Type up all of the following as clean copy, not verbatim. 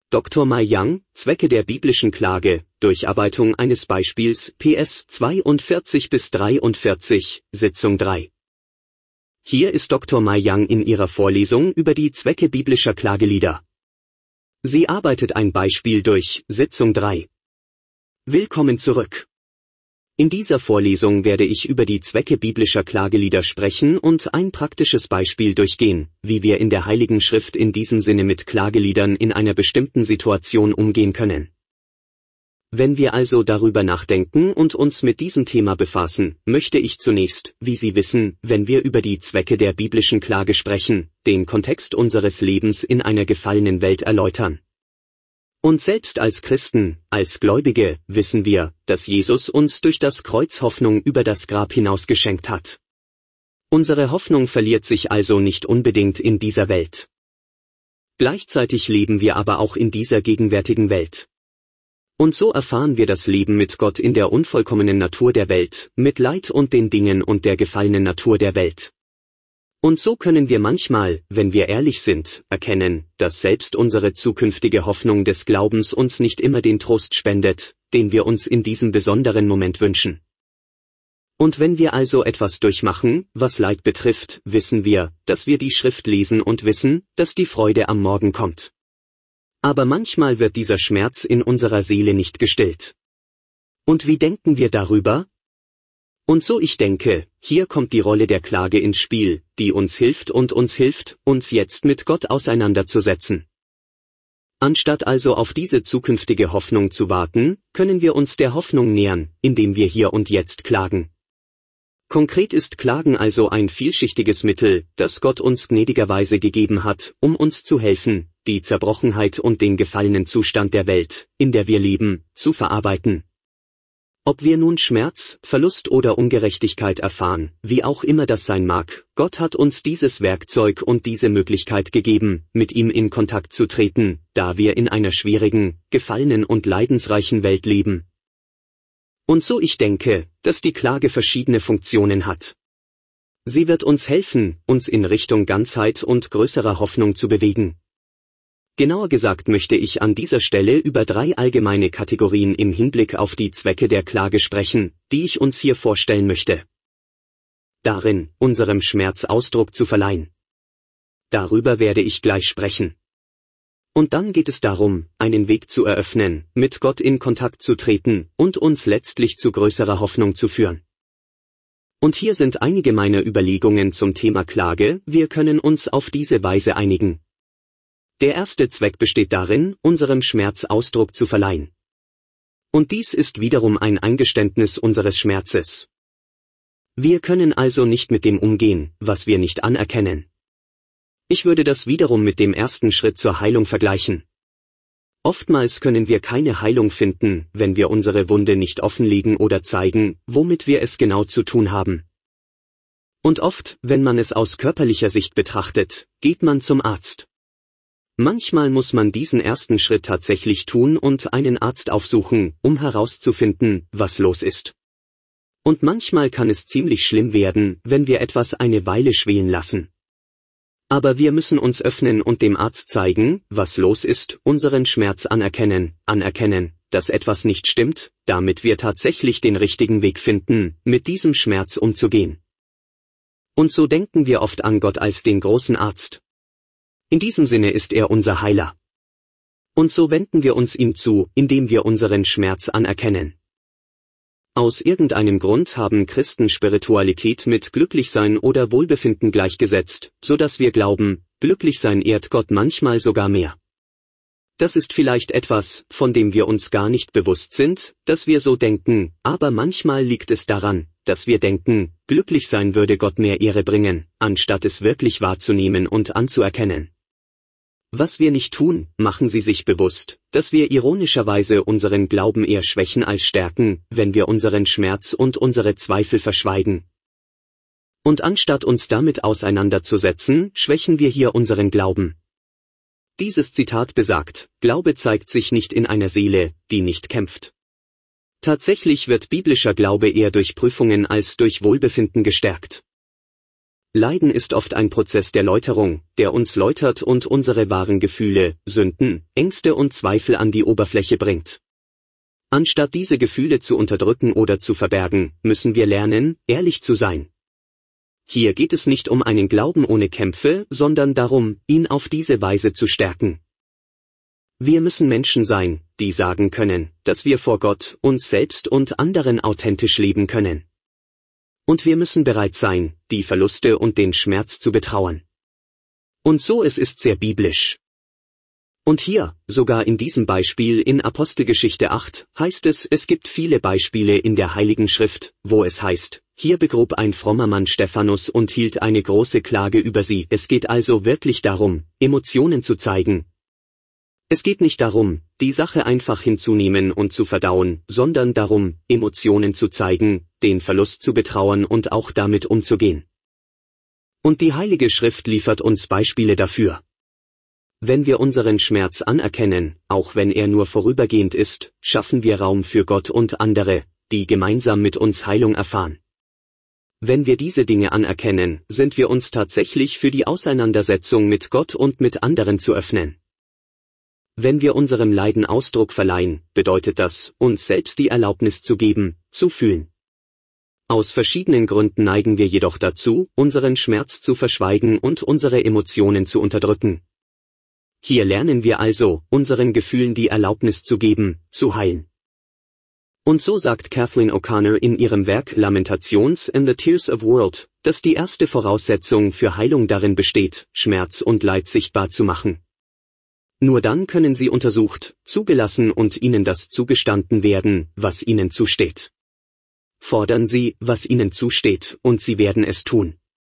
Dr. Mai Yang, Zwecke der biblischen Klage, Durcharbeitung eines Beispiels, PS 42-43, Sitzung 3. Hier ist Dr. Mai Yang in ihrer Vorlesung über die Zwecke biblischer Klagelieder. Sie arbeitet ein Beispiel durch, Sitzung 3. Willkommen zurück. In dieser Vorlesung werde ich über die Zwecke biblischer Klagelieder sprechen und ein praktisches Beispiel durchgehen, wie wir in der Heiligen Schrift in diesem Sinne mit Klageliedern in einer bestimmten Situation umgehen können. Wenn wir also darüber nachdenken und uns mit diesem Thema befassen, möchte ich zunächst, wie Sie wissen, wenn wir über die Zwecke der biblischen Klage sprechen, den Kontext unseres Lebens in einer gefallenen Welt erläutern. Und selbst als Christen, als Gläubige, wissen wir, dass Jesus uns durch das Kreuz Hoffnung über das Grab hinaus geschenkt hat. Unsere Hoffnung verliert sich also nicht unbedingt in dieser Welt. Gleichzeitig leben wir aber auch in dieser gegenwärtigen Welt. Und so erfahren wir das Leben mit Gott in der unvollkommenen Natur der Welt, mit Leid und den Dingen und der gefallenen Natur der Welt. Und so können wir manchmal, wenn wir ehrlich sind, erkennen, dass selbst unsere zukünftige Hoffnung des Glaubens uns nicht immer den Trost spendet, den wir uns in diesem besonderen Moment wünschen. Und wenn wir also etwas durchmachen, was Leid betrifft, wissen wir, dass wir die Schrift lesen und wissen, dass die Freude am Morgen kommt. Aber manchmal wird dieser Schmerz in unserer Seele nicht gestillt. Und wie denken wir darüber? Und so ich denke, hier kommt die Rolle der Klage ins Spiel, die uns hilft, uns jetzt mit Gott auseinanderzusetzen. Anstatt also auf diese zukünftige Hoffnung zu warten, können wir uns der Hoffnung nähern, indem wir hier und jetzt klagen. Konkret ist Klagen also ein vielschichtiges Mittel, das Gott uns gnädigerweise gegeben hat, um uns zu helfen, die Zerbrochenheit und den gefallenen Zustand der Welt, in der wir leben, zu verarbeiten. Ob wir nun Schmerz, Verlust oder Ungerechtigkeit erfahren, wie auch immer das sein mag, Gott hat uns dieses Werkzeug und diese Möglichkeit gegeben, mit ihm in Kontakt zu treten, da wir in einer schwierigen, gefallenen und leidensreichen Welt leben. Und so ich denke, dass die Klage verschiedene Funktionen hat. Sie wird uns helfen, uns in Richtung Ganzheit und größerer Hoffnung zu bewegen. Genauer gesagt möchte ich an dieser Stelle über 3 allgemeine Kategorien im Hinblick auf die Zwecke der Klage sprechen, die ich uns hier vorstellen möchte. Darin, unserem Schmerz Ausdruck zu verleihen. Darüber werde ich gleich sprechen. Und dann geht es darum, einen Weg zu eröffnen, mit Gott in Kontakt zu treten und uns letztlich zu größerer Hoffnung zu führen. Und hier sind einige meiner Überlegungen zum Thema Klage, wir können uns auf diese Weise einigen. Der erste Zweck besteht darin, unserem Schmerz Ausdruck zu verleihen. Und dies ist wiederum ein Eingeständnis unseres Schmerzes. Wir können also nicht mit dem umgehen, was wir nicht anerkennen. Ich würde das wiederum mit dem ersten Schritt zur Heilung vergleichen. Oftmals können wir keine Heilung finden, wenn wir unsere Wunde nicht offenlegen oder zeigen, womit wir es genau zu tun haben. Und oft, wenn man es aus körperlicher Sicht betrachtet, geht man zum Arzt. Manchmal muss man diesen ersten Schritt tatsächlich tun und einen Arzt aufsuchen, um herauszufinden, was los ist. Und manchmal kann es ziemlich schlimm werden, wenn wir etwas eine Weile schwelen lassen. Aber wir müssen uns öffnen und dem Arzt zeigen, was los ist, unseren Schmerz anerkennen, dass etwas nicht stimmt, damit wir tatsächlich den richtigen Weg finden, mit diesem Schmerz umzugehen. Und so denken wir oft an Gott als den großen Arzt. In diesem Sinne ist er unser Heiler. Und so wenden wir uns ihm zu, indem wir unseren Schmerz anerkennen. Aus irgendeinem Grund haben Christen Spiritualität mit Glücklichsein oder Wohlbefinden gleichgesetzt, so dass wir glauben, Glücklichsein ehrt Gott manchmal sogar mehr. Das ist vielleicht etwas, von dem wir uns gar nicht bewusst sind, dass wir so denken, aber manchmal liegt es daran, dass wir denken, Glücklichsein würde Gott mehr Ehre bringen, anstatt es wirklich wahrzunehmen und anzuerkennen. Was wir nicht tun, machen Sie sich bewusst, dass wir ironischerweise unseren Glauben eher schwächen als stärken, wenn wir unseren Schmerz und unsere Zweifel verschweigen. Und anstatt uns damit auseinanderzusetzen, schwächen wir hier unseren Glauben. Dieses Zitat besagt, Glaube zeigt sich nicht in einer Seele, die nicht kämpft. Tatsächlich wird biblischer Glaube eher durch Prüfungen als durch Wohlbefinden gestärkt. Leiden ist oft ein Prozess der Läuterung, der uns läutert und unsere wahren Gefühle, Sünden, Ängste und Zweifel an die Oberfläche bringt. Anstatt diese Gefühle zu unterdrücken oder zu verbergen, müssen wir lernen, ehrlich zu sein. Hier geht es nicht um einen Glauben ohne Kämpfe, sondern darum, ihn auf diese Weise zu stärken. Wir müssen Menschen sein, die sagen können, dass wir vor Gott, uns selbst und anderen authentisch leben können. Und wir müssen bereit sein, die Verluste und den Schmerz zu betrauern. Und so es ist sehr biblisch. Und hier, sogar in diesem Beispiel in Apostelgeschichte 8, heißt es gibt viele Beispiele in der Heiligen Schrift, wo es heißt, hier begrub ein frommer Mann Stephanus und hielt eine große Klage über sie. Es geht also wirklich darum, Emotionen zu zeigen. Es geht nicht darum, die Sache einfach hinzunehmen und zu verdauen, sondern darum, Emotionen zu zeigen, den Verlust zu betrauern und auch damit umzugehen. Und die Heilige Schrift liefert uns Beispiele dafür. Wenn wir unseren Schmerz anerkennen, auch wenn er nur vorübergehend ist, schaffen wir Raum für Gott und andere, die gemeinsam mit uns Heilung erfahren. Wenn wir diese Dinge anerkennen, sind wir uns tatsächlich für die Auseinandersetzung mit Gott und mit anderen zu öffnen. Wenn wir unserem Leiden Ausdruck verleihen, bedeutet das, uns selbst die Erlaubnis zu geben, zu fühlen. Aus verschiedenen Gründen neigen wir jedoch dazu, unseren Schmerz zu verschweigen und unsere Emotionen zu unterdrücken. Hier lernen wir also, unseren Gefühlen die Erlaubnis zu geben, zu heilen. Und so sagt Kathleen O'Connor in ihrem Werk Lamentations and the Tears of World, dass die erste Voraussetzung für Heilung darin besteht, Schmerz und Leid sichtbar zu machen. Nur dann können sie untersucht, zugelassen und ihnen das zugestanden werden, was ihnen zusteht. Fordern sie, was ihnen zusteht, und sie werden es tun.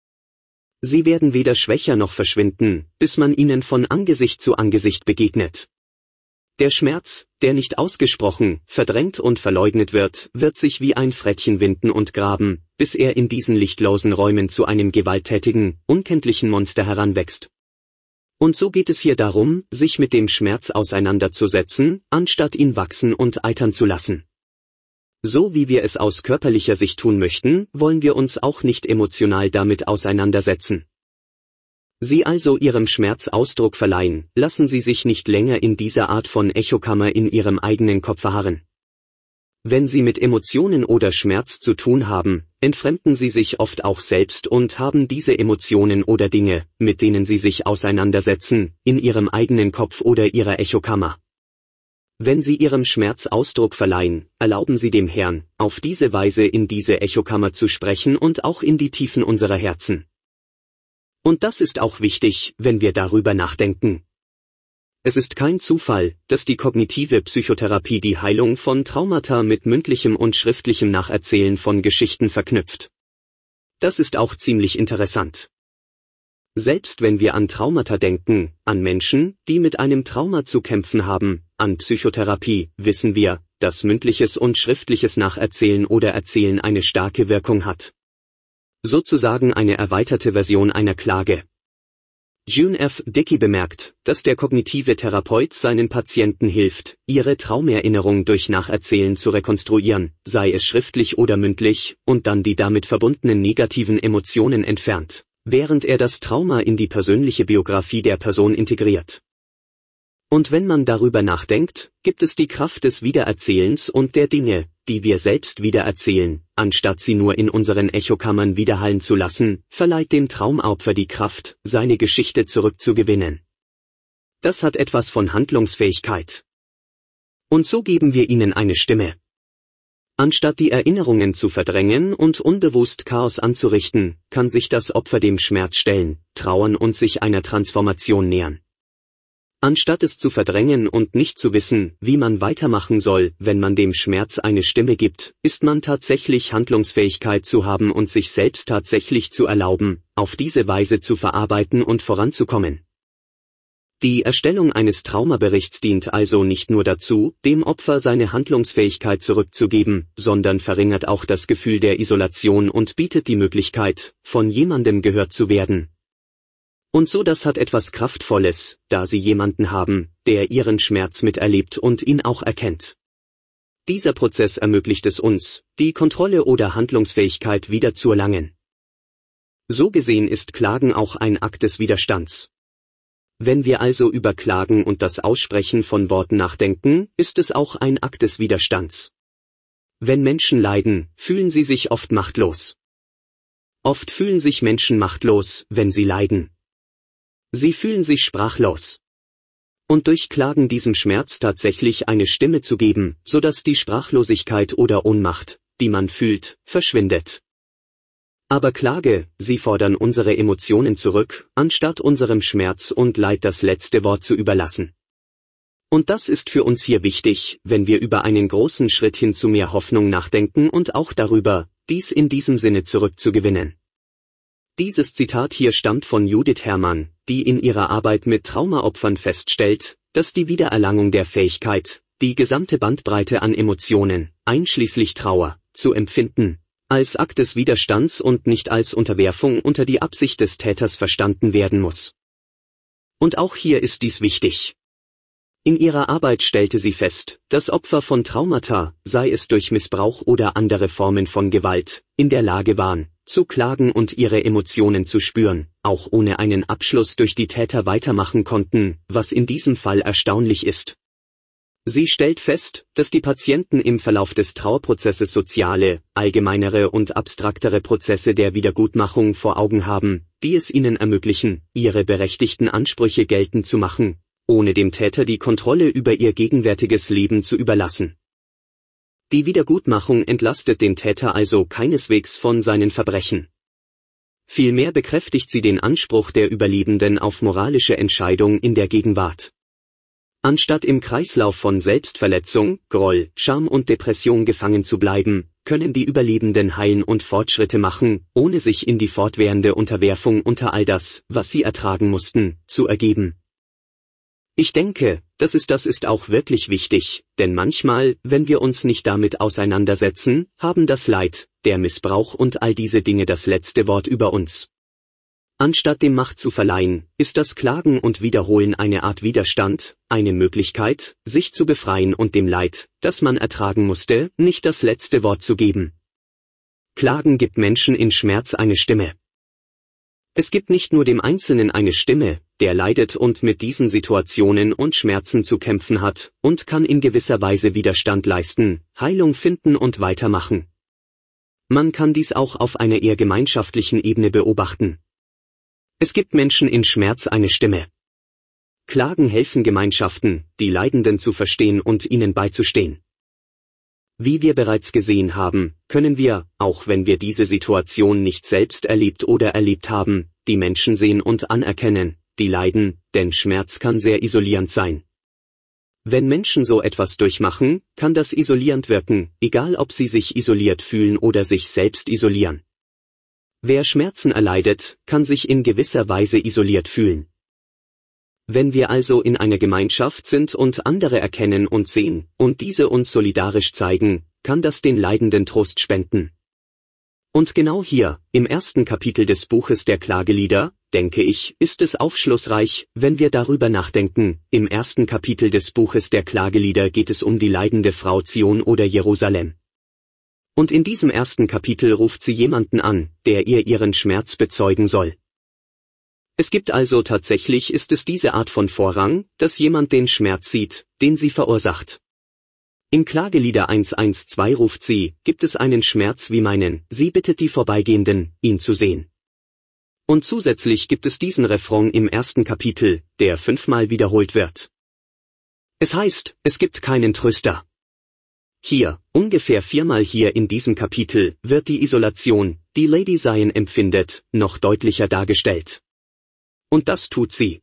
Sie werden weder schwächer noch verschwinden, bis man ihnen von Angesicht zu Angesicht begegnet. Der Schmerz, der nicht ausgesprochen, verdrängt und verleugnet wird sich wie ein Frettchen winden und graben, bis er in diesen lichtlosen Räumen zu einem gewalttätigen, unkenntlichen Monster heranwächst. Und so geht es hier darum, sich mit dem Schmerz auseinanderzusetzen, anstatt ihn wachsen und eitern zu lassen. So wie wir es aus körperlicher Sicht tun möchten, wollen wir uns auch nicht emotional damit auseinandersetzen. Sie also ihrem Schmerz Ausdruck verleihen, lassen Sie sich nicht länger in dieser Art von Echokammer in Ihrem eigenen Kopf verharren. Wenn Sie mit Emotionen oder Schmerz zu tun haben, entfremden Sie sich oft auch selbst und haben diese Emotionen oder Dinge, mit denen Sie sich auseinandersetzen, in Ihrem eigenen Kopf oder Ihrer Echokammer. Wenn Sie Ihrem Schmerz Ausdruck verleihen, erlauben Sie dem Herrn, auf diese Weise in diese Echokammer zu sprechen und auch in die Tiefen unserer Herzen. Und das ist auch wichtig, wenn wir darüber nachdenken. Es ist kein Zufall, dass die kognitive Psychotherapie die Heilung von Traumata mit mündlichem und schriftlichem Nacherzählen von Geschichten verknüpft. Das ist auch ziemlich interessant. Selbst wenn wir an Traumata denken, an Menschen, die mit einem Trauma zu kämpfen haben, an Psychotherapie, wissen wir, dass mündliches und schriftliches Nacherzählen oder Erzählen eine starke Wirkung hat. Sozusagen eine erweiterte Version einer Klage. June F. Dickey bemerkt, dass der kognitive Therapeut seinen Patienten hilft, ihre Traumerinnerung durch Nacherzählen zu rekonstruieren, sei es schriftlich oder mündlich, und dann die damit verbundenen negativen Emotionen entfernt, während er das Trauma in die persönliche Biografie der Person integriert. Und wenn man darüber nachdenkt, gibt es die Kraft des Wiedererzählens und der Dinge, die wir selbst wiedererzählen, anstatt sie nur in unseren Echokammern widerhallen zu lassen, verleiht dem Traumopfer die Kraft, seine Geschichte zurückzugewinnen. Das hat etwas von Handlungsfähigkeit. Und so geben wir ihnen eine Stimme. Anstatt die Erinnerungen zu verdrängen und unbewusst Chaos anzurichten, kann sich das Opfer dem Schmerz stellen, trauern und sich einer Transformation nähern. Anstatt es zu verdrängen und nicht zu wissen, wie man weitermachen soll, wenn man dem Schmerz eine Stimme gibt, ist man tatsächlich Handlungsfähigkeit zu haben und sich selbst tatsächlich zu erlauben, auf diese Weise zu verarbeiten und voranzukommen. Die Erstellung eines Traumaberichts dient also nicht nur dazu, dem Opfer seine Handlungsfähigkeit zurückzugeben, sondern verringert auch das Gefühl der Isolation und bietet die Möglichkeit, von jemandem gehört zu werden. Und so das hat etwas Kraftvolles, da sie jemanden haben, der ihren Schmerz miterlebt und ihn auch erkennt. Dieser Prozess ermöglicht es uns, die Kontrolle oder Handlungsfähigkeit wieder zu erlangen. So gesehen ist Klagen auch ein Akt des Widerstands. Wenn wir also über Klagen und das Aussprechen von Worten nachdenken, ist es auch ein Akt des Widerstands. Wenn Menschen leiden, fühlen sie sich oft machtlos. Oft fühlen sich Menschen machtlos, wenn sie leiden. Sie fühlen sich sprachlos. Und durch Klagen diesem Schmerz tatsächlich eine Stimme zu geben, sodass die Sprachlosigkeit oder Ohnmacht, die man fühlt, verschwindet. Aber Klage, sie fordern unsere Emotionen zurück, anstatt unserem Schmerz und Leid das letzte Wort zu überlassen. Und das ist für uns hier wichtig, wenn wir über einen großen Schritt hin zu mehr Hoffnung nachdenken und auch darüber, dies in diesem Sinne zurückzugewinnen. Dieses Zitat hier stammt von Judith Herrmann, die in ihrer Arbeit mit Traumaopfern feststellt, dass die Wiedererlangung der Fähigkeit, die gesamte Bandbreite an Emotionen, einschließlich Trauer, zu empfinden, als Akt des Widerstands und nicht als Unterwerfung unter die Absicht des Täters verstanden werden muss. Und auch hier ist dies wichtig. In ihrer Arbeit stellte sie fest, dass Opfer von Traumata, sei es durch Missbrauch oder andere Formen von Gewalt, in der Lage waren, zu klagen und ihre Emotionen zu spüren, auch ohne einen Abschluss durch die Täter weitermachen konnten, was in diesem Fall erstaunlich ist. Sie stellt fest, dass die Patienten im Verlauf des Trauerprozesses soziale, allgemeinere und abstraktere Prozesse der Wiedergutmachung vor Augen haben, die es ihnen ermöglichen, ihre berechtigten Ansprüche geltend zu machen, ohne dem Täter die Kontrolle über ihr gegenwärtiges Leben zu überlassen. Die Wiedergutmachung entlastet den Täter also keineswegs von seinen Verbrechen. Vielmehr bekräftigt sie den Anspruch der Überlebenden auf moralische Entscheidung in der Gegenwart. Anstatt im Kreislauf von Selbstverletzung, Groll, Scham und Depression gefangen zu bleiben, können die Überlebenden heilen und Fortschritte machen, ohne sich in die fortwährende Unterwerfung unter all das, was sie ertragen mussten, zu ergeben. Ich denke, das ist auch wirklich wichtig, denn manchmal, wenn wir uns nicht damit auseinandersetzen, haben das Leid, der Missbrauch und all diese Dinge das letzte Wort über uns. Anstatt dem Macht zu verleihen, ist das Klagen und Wiederholen eine Art Widerstand, eine Möglichkeit, sich zu befreien und dem Leid, das man ertragen musste, nicht das letzte Wort zu geben. Klagen gibt Menschen in Schmerz eine Stimme. Es gibt nicht nur dem Einzelnen eine Stimme, der leidet und mit diesen Situationen und Schmerzen zu kämpfen hat, und kann in gewisser Weise Widerstand leisten, Heilung finden und weitermachen. Man kann dies auch auf einer eher gemeinschaftlichen Ebene beobachten. Es gibt Menschen in Schmerz eine Stimme. Klagen helfen Gemeinschaften, die Leidenden zu verstehen und ihnen beizustehen. Wie wir bereits gesehen haben, können wir, auch wenn wir diese Situation nicht selbst erlebt oder erlebt haben, die Menschen sehen und anerkennen, die leiden, denn Schmerz kann sehr isolierend sein. Wenn Menschen so etwas durchmachen, kann das isolierend wirken, egal ob sie sich isoliert fühlen oder sich selbst isolieren. Wer Schmerzen erleidet, kann sich in gewisser Weise isoliert fühlen. Wenn wir also in einer Gemeinschaft sind und andere erkennen und sehen, und diese uns solidarisch zeigen, kann das den Leidenden Trost spenden. Und genau hier, im ersten Kapitel des Buches der Klagelieder, denke ich, ist es aufschlussreich, wenn wir darüber nachdenken. Im ersten Kapitel des Buches der Klagelieder geht es um die leidende Frau Zion oder Jerusalem. Und in diesem ersten Kapitel ruft sie jemanden an, der ihr ihren Schmerz bezeugen soll. Es gibt also tatsächlich ist es diese Art von Vorrang, dass jemand den Schmerz sieht, den sie verursacht. Im Klagelieder 112 ruft sie, gibt es einen Schmerz wie meinen, sie bittet die Vorbeigehenden, ihn zu sehen. Und zusätzlich gibt es diesen Refrain im ersten Kapitel, der 5-mal wiederholt wird. Es heißt, es gibt keinen Tröster. Hier, ungefähr 4-mal hier in diesem Kapitel, wird die Isolation, die Lady Zion empfindet, noch deutlicher dargestellt. Und das tut sie.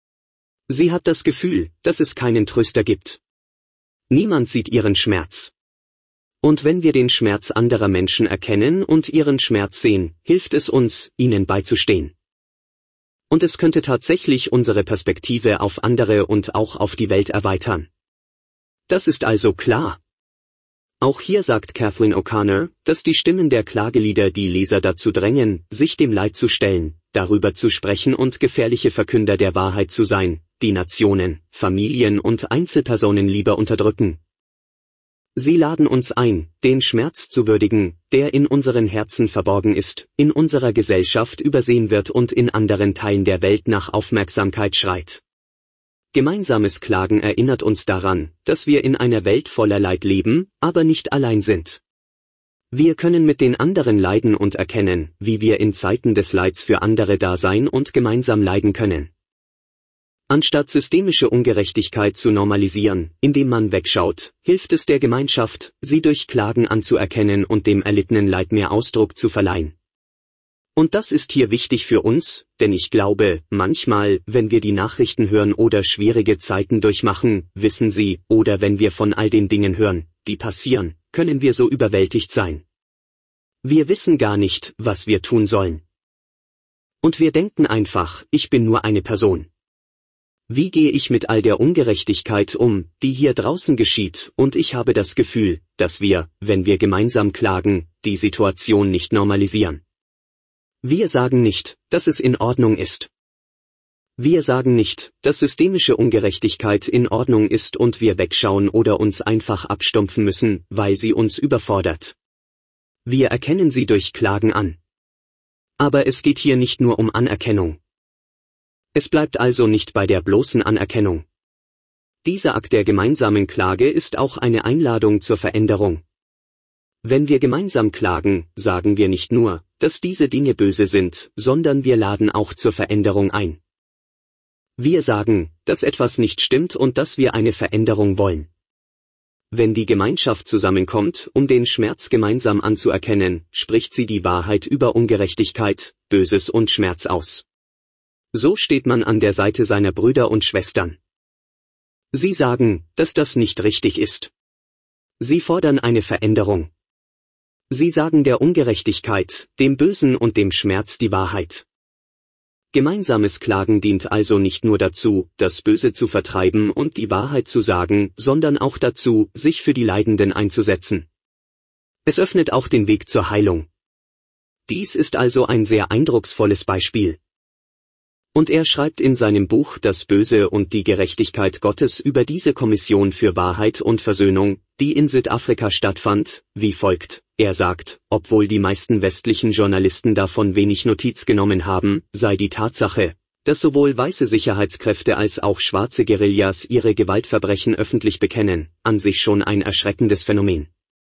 Sie hat das Gefühl, dass es keinen Tröster gibt. Niemand sieht ihren Schmerz. Und wenn wir den Schmerz anderer Menschen erkennen und ihren Schmerz sehen, hilft es uns, ihnen beizustehen. Und es könnte tatsächlich unsere Perspektive auf andere und auch auf die Welt erweitern. Das ist also klar. Auch hier sagt Kathleen O'Connor, dass die Stimmen der Klagelieder die Leser dazu drängen, sich dem Leid zu stellen, darüber zu sprechen und gefährliche Verkünder der Wahrheit zu sein, die Nationen, Familien und Einzelpersonen lieber unterdrücken. Sie laden uns ein, den Schmerz zu würdigen, der in unseren Herzen verborgen ist, in unserer Gesellschaft übersehen wird und in anderen Teilen der Welt nach Aufmerksamkeit schreit. Gemeinsames Klagen erinnert uns daran, dass wir in einer Welt voller Leid leben, aber nicht allein sind. Wir können mit den anderen leiden und erkennen, wie wir in Zeiten des Leids für andere da sein und gemeinsam leiden können. Anstatt systemische Ungerechtigkeit zu normalisieren, indem man wegschaut, hilft es der Gemeinschaft, sie durch Klagen anzuerkennen und dem erlittenen Leid mehr Ausdruck zu verleihen. Und das ist hier wichtig für uns, denn ich glaube, manchmal, wenn wir die Nachrichten hören oder schwierige Zeiten durchmachen, wissen Sie, oder wenn wir von all den Dingen hören, die passieren, können wir so überwältigt sein. Wir wissen gar nicht, was wir tun sollen. Und wir denken einfach, ich bin nur eine Person. Wie gehe ich mit all der Ungerechtigkeit um, die hier draußen geschieht, und ich habe das Gefühl, dass wir, wenn wir gemeinsam klagen, die Situation nicht normalisieren. Wir sagen nicht, dass es in Ordnung ist. Wir sagen nicht, dass systemische Ungerechtigkeit in Ordnung ist und wir wegschauen oder uns einfach abstumpfen müssen, weil sie uns überfordert. Wir erkennen sie durch Klagen an. Aber es geht hier nicht nur um Anerkennung. Es bleibt also nicht bei der bloßen Anerkennung. Dieser Akt der gemeinsamen Klage ist auch eine Einladung zur Veränderung. Wenn wir gemeinsam klagen, sagen wir nicht nur, dass diese Dinge böse sind, sondern wir laden auch zur Veränderung ein. Wir sagen, dass etwas nicht stimmt und dass wir eine Veränderung wollen. Wenn die Gemeinschaft zusammenkommt, um den Schmerz gemeinsam anzuerkennen, spricht sie die Wahrheit über Ungerechtigkeit, Böses und Schmerz aus. So steht man an der Seite seiner Brüder und Schwestern. Sie sagen, dass das nicht richtig ist. Sie fordern eine Veränderung. Sie sagen der Ungerechtigkeit, dem Bösen und dem Schmerz die Wahrheit. Gemeinsames Klagen dient also nicht nur dazu, das Böse zu vertreiben und die Wahrheit zu sagen, sondern auch dazu, sich für die Leidenden einzusetzen. Es öffnet auch den Weg zur Heilung. Dies ist also ein sehr eindrucksvolles Beispiel. Und er schreibt in seinem Buch Das Böse und die Gerechtigkeit Gottes über diese Kommission für Wahrheit und Versöhnung, die in Südafrika stattfand, wie folgt. Er sagt, obwohl die meisten westlichen Journalisten davon wenig Notiz genommen haben, sei die Tatsache, dass sowohl weiße Sicherheitskräfte als auch schwarze Guerillas ihre Gewaltverbrechen öffentlich bekennen, an sich schon ein erschreckendes Phänomen.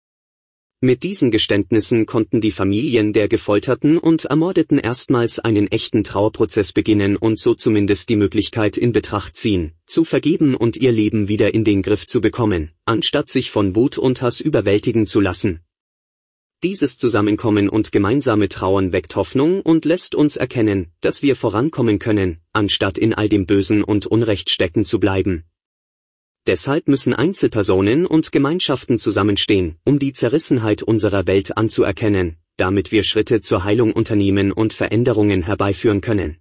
Mit diesen Geständnissen konnten die Familien der Gefolterten und Ermordeten erstmals einen echten Trauerprozess beginnen und so zumindest die Möglichkeit in Betracht ziehen, zu vergeben und ihr Leben wieder in den Griff zu bekommen, anstatt sich von Wut und Hass überwältigen zu lassen. Dieses Zusammenkommen und gemeinsame Trauern weckt Hoffnung und lässt uns erkennen, dass wir vorankommen können, anstatt in all dem Bösen und Unrecht stecken zu bleiben. Deshalb müssen Einzelpersonen und Gemeinschaften zusammenstehen, um die Zerrissenheit unserer Welt anzuerkennen, damit wir Schritte zur Heilung unternehmen und Veränderungen herbeiführen können.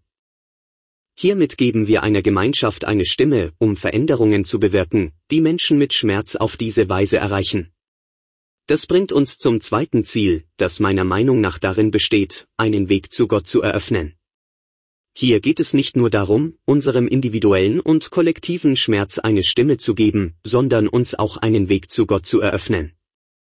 Hiermit geben wir einer Gemeinschaft eine Stimme, um Veränderungen zu bewirken, die Menschen mit Schmerz auf diese Weise erreichen. Das bringt uns zum zweiten Ziel, das meiner Meinung nach darin besteht, einen Weg zu Gott zu eröffnen. Hier geht es nicht nur darum, unserem individuellen und kollektiven Schmerz eine Stimme zu geben, sondern uns auch einen Weg zu Gott zu eröffnen.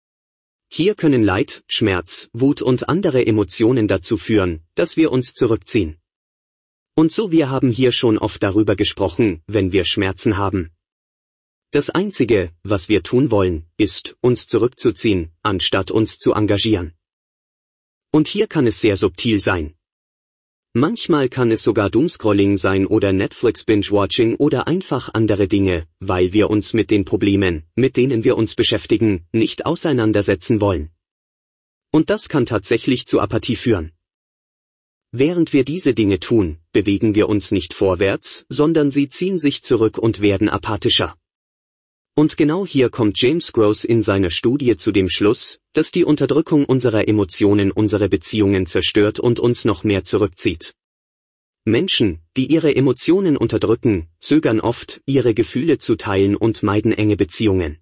Hier können Leid, Schmerz, Wut und andere Emotionen dazu führen, dass wir uns zurückziehen. Und so wir haben hier schon oft darüber gesprochen, wenn wir Schmerzen haben. Das Einzige, was wir tun wollen, ist, uns zurückzuziehen, anstatt uns zu engagieren. Und hier kann es sehr subtil sein. Manchmal kann es sogar Doomscrolling sein oder Netflix-Binge-Watching oder einfach andere Dinge, weil wir uns mit den Problemen, mit denen wir uns beschäftigen, nicht auseinandersetzen wollen. Und das kann tatsächlich zu Apathie führen. Während wir diese Dinge tun, bewegen wir uns nicht vorwärts, sondern sie ziehen sich zurück und werden apathischer. Und genau hier kommt James Gross in seiner Studie zu dem Schluss, dass die Unterdrückung unserer Emotionen unsere Beziehungen zerstört und uns noch mehr zurückzieht. Menschen, die ihre Emotionen unterdrücken, zögern oft, ihre Gefühle zu teilen und meiden enge Beziehungen.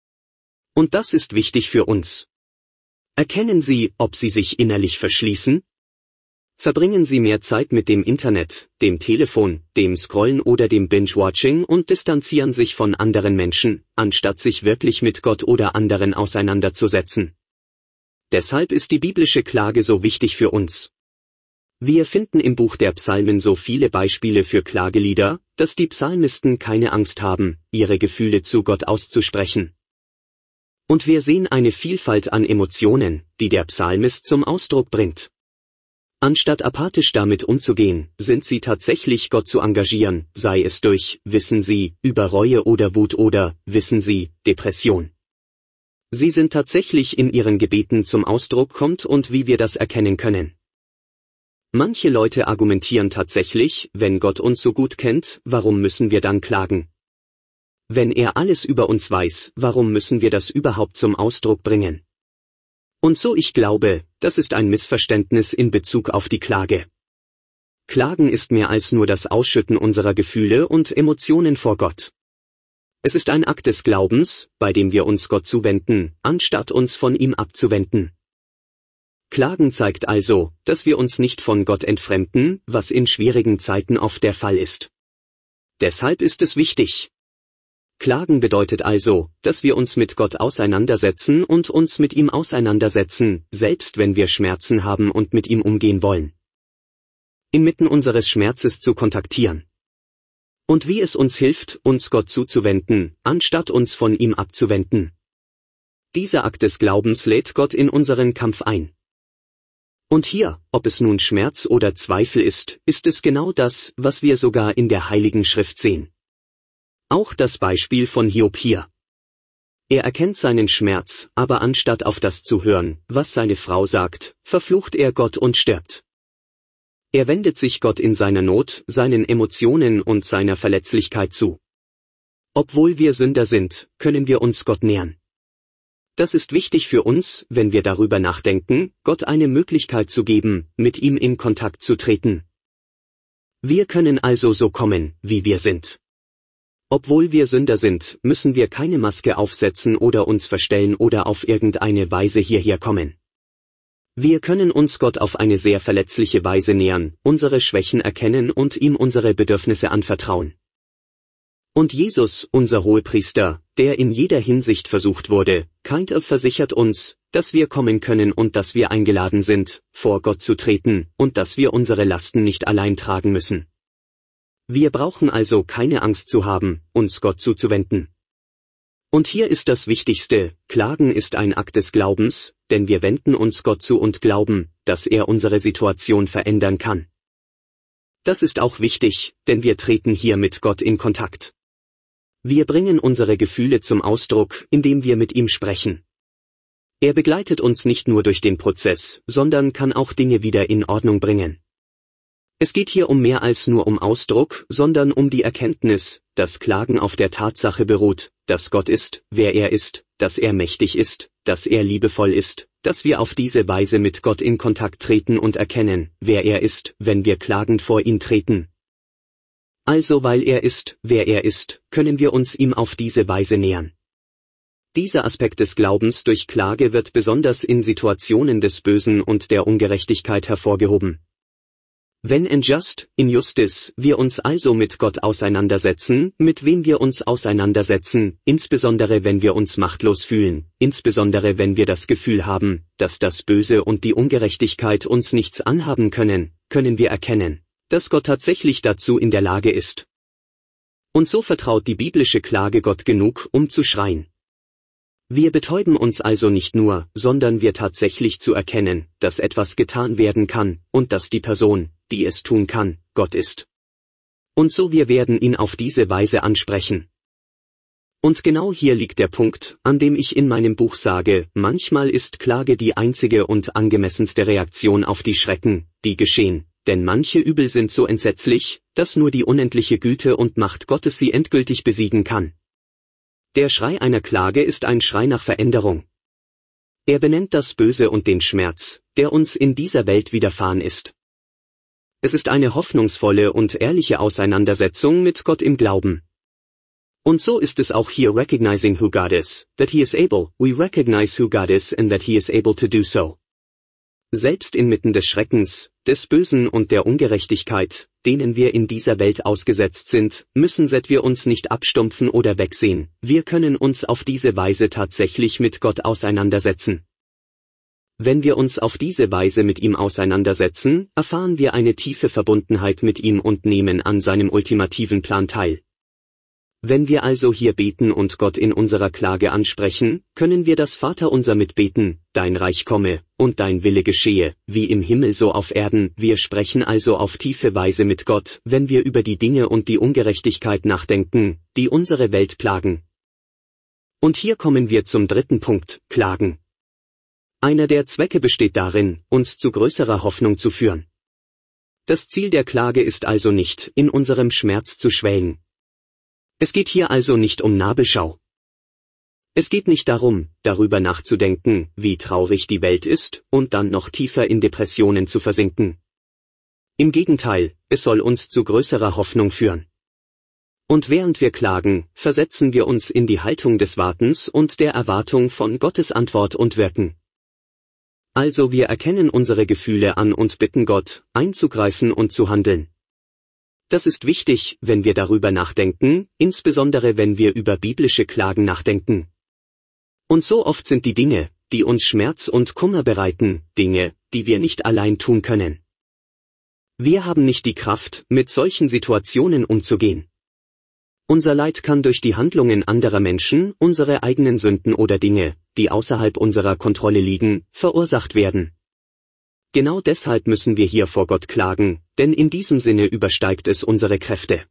Und das ist wichtig für uns. Erkennen Sie, ob Sie sich innerlich verschließen? Verbringen Sie mehr Zeit mit dem Internet, dem Telefon, dem Scrollen oder dem Binge-Watching und distanzieren sich von anderen Menschen, anstatt sich wirklich mit Gott oder anderen auseinanderzusetzen. Deshalb ist die biblische Klage so wichtig für uns. Wir finden im Buch der Psalmen so viele Beispiele für Klagelieder, dass die Psalmisten keine Angst haben, ihre Gefühle zu Gott auszusprechen. Und wir sehen eine Vielfalt an Emotionen, die der Psalmist zum Ausdruck bringt. Anstatt apathisch damit umzugehen, sind sie tatsächlich Gott zu engagieren, sei es durch, wissen Sie, über Reue oder Wut oder, wissen Sie, Depression. Sie sind tatsächlich in ihren Gebeten zum Ausdruck kommt und wie wir das erkennen können. Manche Leute argumentieren tatsächlich, wenn Gott uns so gut kennt, warum müssen wir dann klagen? Wenn er alles über uns weiß, warum müssen wir das überhaupt zum Ausdruck bringen? Und so ich glaube, das ist ein Missverständnis in Bezug auf die Klage. Klagen ist mehr als nur das Ausschütten unserer Gefühle und Emotionen vor Gott. Es ist ein Akt des Glaubens, bei dem wir uns Gott zuwenden, anstatt uns von ihm abzuwenden. Klagen zeigt also, dass wir uns nicht von Gott entfremden, was in schwierigen Zeiten oft der Fall ist. Deshalb ist es wichtig. Klagen bedeutet also, dass wir uns mit Gott auseinandersetzen und uns mit ihm auseinandersetzen, selbst wenn wir Schmerzen haben und mit ihm umgehen wollen. Inmitten unseres Schmerzes zu kontaktieren. Und wie es uns hilft, uns Gott zuzuwenden, anstatt uns von ihm abzuwenden. Dieser Akt des Glaubens lädt Gott in unseren Kampf ein. Und hier, ob es nun Schmerz oder Zweifel ist es genau das, was wir sogar in der Heiligen Schrift sehen. Auch das Beispiel von Hiob hier. Er erkennt seinen Schmerz, aber anstatt auf das zu hören, was seine Frau sagt, verflucht er Gott und stirbt. Er wendet sich Gott in seiner Not, seinen Emotionen und seiner Verletzlichkeit zu. Obwohl wir Sünder sind, können wir uns Gott nähern. Das ist wichtig für uns, wenn wir darüber nachdenken, Gott eine Möglichkeit zu geben, mit ihm in Kontakt zu treten. Wir können also so kommen, wie wir sind. Obwohl wir Sünder sind, müssen wir keine Maske aufsetzen oder uns verstellen oder auf irgendeine Weise hierher kommen. Wir können uns Gott auf eine sehr verletzliche Weise nähern, unsere Schwächen erkennen und ihm unsere Bedürfnisse anvertrauen. Und Jesus, unser Hohepriester, der in jeder Hinsicht versucht wurde, versichert uns, dass wir kommen können und dass wir eingeladen sind, vor Gott zu treten, und dass wir unsere Lasten nicht allein tragen müssen. Wir brauchen also keine Angst zu haben, uns Gott zuzuwenden. Und hier ist das Wichtigste, Klagen ist ein Akt des Glaubens, denn wir wenden uns Gott zu und glauben, dass er unsere Situation verändern kann. Das ist auch wichtig, denn wir treten hier mit Gott in Kontakt. Wir bringen unsere Gefühle zum Ausdruck, indem wir mit ihm sprechen. Er begleitet uns nicht nur durch den Prozess, sondern kann auch Dinge wieder in Ordnung bringen. Es geht hier um mehr als nur um Ausdruck, sondern um die Erkenntnis, dass Klagen auf der Tatsache beruht, dass Gott ist, wer er ist, dass er mächtig ist, dass er liebevoll ist, dass wir auf diese Weise mit Gott in Kontakt treten und erkennen, wer er ist, wenn wir klagend vor ihn treten. Also weil er ist, wer er ist, können wir uns ihm auf diese Weise nähern. Dieser Aspekt des Glaubens durch Klage wird besonders in Situationen des Bösen und der Ungerechtigkeit hervorgehoben. Wenn injustice, wir uns also mit Gott auseinandersetzen, mit wem wir uns auseinandersetzen, insbesondere wenn wir uns machtlos fühlen, insbesondere wenn wir das Gefühl haben, dass das Böse und die Ungerechtigkeit uns nichts anhaben können, können wir erkennen, dass Gott tatsächlich dazu in der Lage ist. Und so vertraut die biblische Klage Gott genug, um zu schreien. Wir betäuben uns also nicht nur, sondern wir tatsächlich zu erkennen, dass etwas getan werden kann, und dass die Person, die es tun kann, Gott ist. Und so wir werden ihn auf diese Weise ansprechen. Und genau hier liegt der Punkt, an dem ich in meinem Buch sage, manchmal ist Klage die einzige und angemessenste Reaktion auf die Schrecken, die geschehen, denn manche Übel sind so entsetzlich, dass nur die unendliche Güte und Macht Gottes sie endgültig besiegen kann. Der Schrei einer Klage ist ein Schrei nach Veränderung. Er benennt das Böse und den Schmerz, der uns in dieser Welt widerfahren ist. Es ist eine hoffnungsvolle und ehrliche Auseinandersetzung mit Gott im Glauben. Und so ist es auch hier recognizing who God is, that he is able, we recognize who God is and that he is able to do so. Selbst inmitten des Schreckens, des Bösen und der Ungerechtigkeit, denen wir in dieser Welt ausgesetzt sind, müssen wir uns nicht abstumpfen oder wegsehen, wir können uns auf diese Weise tatsächlich mit Gott auseinandersetzen. Wenn wir uns auf diese Weise mit ihm auseinandersetzen, erfahren wir eine tiefe Verbundenheit mit ihm und nehmen an seinem ultimativen Plan teil. Wenn wir also hier beten und Gott in unserer Klage ansprechen, können wir das Vaterunser mitbeten, dein Reich komme, und dein Wille geschehe, wie im Himmel so auf Erden. Wir sprechen also auf tiefe Weise mit Gott, wenn wir über die Dinge und die Ungerechtigkeit nachdenken, die unsere Welt plagen. Und hier kommen wir zum dritten Punkt, Klagen. Einer der Zwecke besteht darin, uns zu größerer Hoffnung zu führen. Das Ziel der Klage ist also nicht, in unserem Schmerz zu schwelgen. Es geht hier also nicht um Nabelschau. Es geht nicht darum, darüber nachzudenken, wie traurig die Welt ist, und dann noch tiefer in Depressionen zu versinken. Im Gegenteil, es soll uns zu größerer Hoffnung führen. Und während wir klagen, versetzen wir uns in die Haltung des Wartens und der Erwartung von Gottes Antwort und Wirken. Also wir erkennen unsere Gefühle an und bitten Gott, einzugreifen und zu handeln. Das ist wichtig, wenn wir darüber nachdenken, insbesondere wenn wir über biblische Klagen nachdenken. Und so oft sind die Dinge, die uns Schmerz und Kummer bereiten, Dinge, die wir nicht allein tun können. Wir haben nicht die Kraft, mit solchen Situationen umzugehen. Unser Leid kann durch die Handlungen anderer Menschen, unsere eigenen Sünden oder Dinge, die außerhalb unserer Kontrolle liegen, verursacht werden. Genau deshalb müssen wir hier vor Gott klagen, denn in diesem Sinne übersteigt es unsere Kräfte.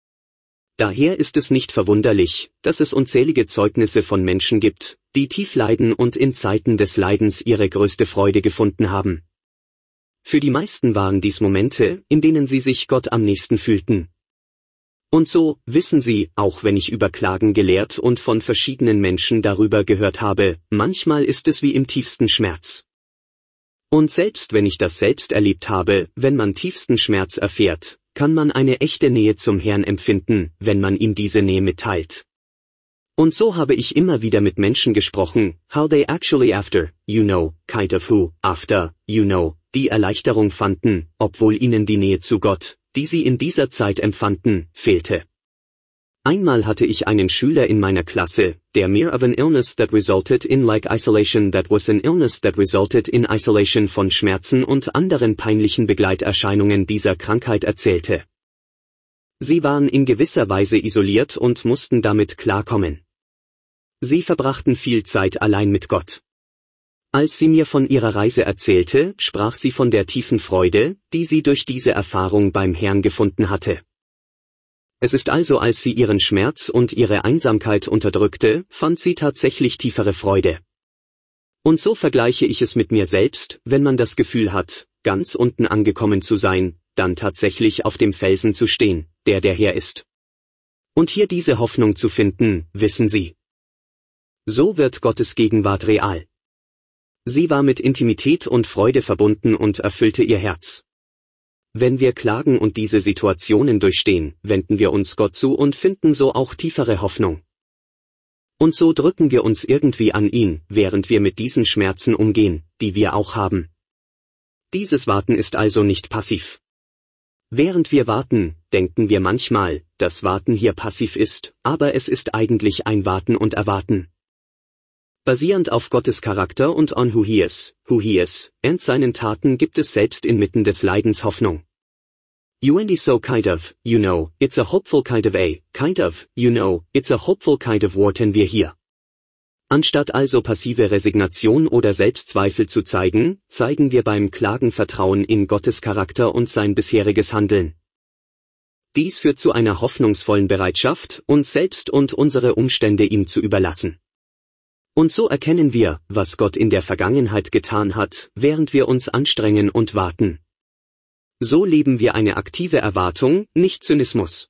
Daher ist es nicht verwunderlich, dass es unzählige Zeugnisse von Menschen gibt, die tief leiden und in Zeiten des Leidens ihre größte Freude gefunden haben. Für die meisten waren dies Momente, in denen sie sich Gott am nächsten fühlten. Und so, wissen Sie, auch wenn ich über Klagen gelehrt und von verschiedenen Menschen darüber gehört habe, manchmal ist es wie im tiefsten Schmerz. Und selbst wenn ich das selbst erlebt habe, wenn man tiefsten Schmerz erfährt, kann man eine echte Nähe zum Herrn empfinden, wenn man ihm diese Nähe mitteilt. Und so habe ich immer wieder mit Menschen gesprochen, how they actually after, kind of who, after, die Erleichterung fanden, obwohl ihnen die Nähe zu Gott, die sie in dieser Zeit empfanden, fehlte. Einmal hatte ich einen Schüler in meiner Klasse, der mir of an illness that resulted in like isolation that was an illness that resulted in isolation von Schmerzen und anderen peinlichen Begleiterscheinungen dieser Krankheit erzählte. Sie waren in gewisser Weise isoliert und mussten damit klarkommen. Sie verbrachten viel Zeit allein mit Gott. Als sie mir von ihrer Reise erzählte, sprach sie von der tiefen Freude, die sie durch diese Erfahrung beim Herrn gefunden hatte. Es ist also, als sie ihren Schmerz und ihre Einsamkeit unterdrückte, fand sie tatsächlich tiefere Freude. Und so vergleiche ich es mit mir selbst, wenn man das Gefühl hat, ganz unten angekommen zu sein, dann tatsächlich auf dem Felsen zu stehen, der Herr ist. Und hier diese Hoffnung zu finden, wissen Sie. So wird Gottes Gegenwart real. Sie war mit Intimität und Freude verbunden und erfüllte ihr Herz. Wenn wir klagen und diese Situationen durchstehen, wenden wir uns Gott zu und finden so auch tiefere Hoffnung. Und so drücken wir uns irgendwie an ihn, während wir mit diesen Schmerzen umgehen, die wir auch haben. Dieses Warten ist also nicht passiv. Während wir warten, denken wir manchmal, dass Warten hier passiv ist, aber es ist eigentlich ein Warten und Erwarten. Basierend auf Gottes Charakter und on who he is, and seinen Taten gibt es selbst inmitten des Leidens Hoffnung. And so it's a hopeful kind of it's a hopeful kind of warten wir hier. Anstatt also passive Resignation oder Selbstzweifel zu zeigen, zeigen wir beim Klagen Vertrauen in Gottes Charakter und sein bisheriges Handeln. Dies führt zu einer hoffnungsvollen Bereitschaft, uns selbst und unsere Umstände ihm zu überlassen. Und so erkennen wir, was Gott in der Vergangenheit getan hat, während wir uns anstrengen und warten. So leben wir eine aktive Erwartung, nicht Zynismus.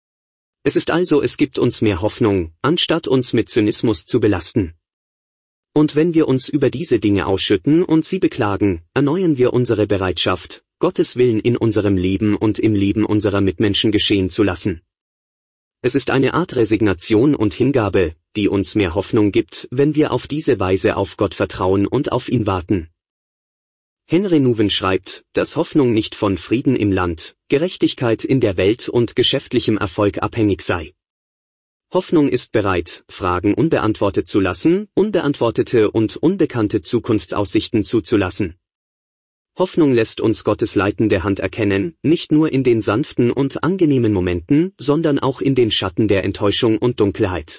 Es gibt uns mehr Hoffnung, anstatt uns mit Zynismus zu belasten. Und wenn wir uns über diese Dinge ausschütten und sie beklagen, erneuern wir unsere Bereitschaft, Gottes Willen in unserem Leben und im Leben unserer Mitmenschen geschehen zu lassen. Es ist eine Art Resignation und Hingabe, die uns mehr Hoffnung gibt, wenn wir auf diese Weise auf Gott vertrauen und auf ihn warten. Henry Nouwen schreibt, dass Hoffnung nicht von Frieden im Land, Gerechtigkeit in der Welt und geschäftlichem Erfolg abhängig sei. Hoffnung ist bereit, Fragen unbeantwortet zu lassen, unbeantwortete und unbekannte Zukunftsaussichten zuzulassen. Hoffnung lässt uns Gottes leitende Hand erkennen, nicht nur in den sanften und angenehmen Momenten, sondern auch in den Schatten der Enttäuschung und Dunkelheit.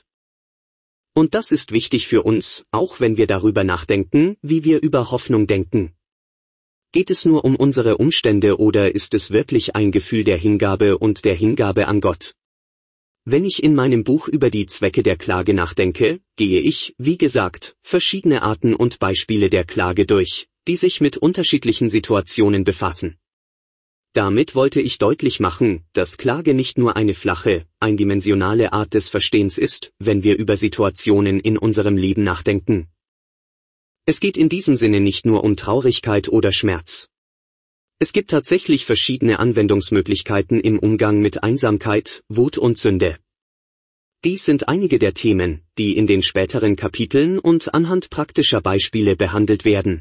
Und das ist wichtig für uns, auch wenn wir darüber nachdenken, wie wir über Hoffnung denken. Geht es nur um unsere Umstände oder ist es wirklich ein Gefühl der Hingabe und der Hingabe an Gott? Wenn ich in meinem Buch über die Zwecke der Klage nachdenke, gehe ich, wie gesagt, verschiedene Arten und Beispiele der Klage durch, die sich mit unterschiedlichen Situationen befassen. Damit wollte ich deutlich machen, dass Klage nicht nur eine flache, eindimensionale Art des Verstehens ist, wenn wir über Situationen in unserem Leben nachdenken. Es geht in diesem Sinne nicht nur um Traurigkeit oder Schmerz. Es gibt tatsächlich verschiedene Anwendungsmöglichkeiten im Umgang mit Einsamkeit, Wut und Sünde. Dies sind einige der Themen, die in den späteren Kapiteln und anhand praktischer Beispiele behandelt werden.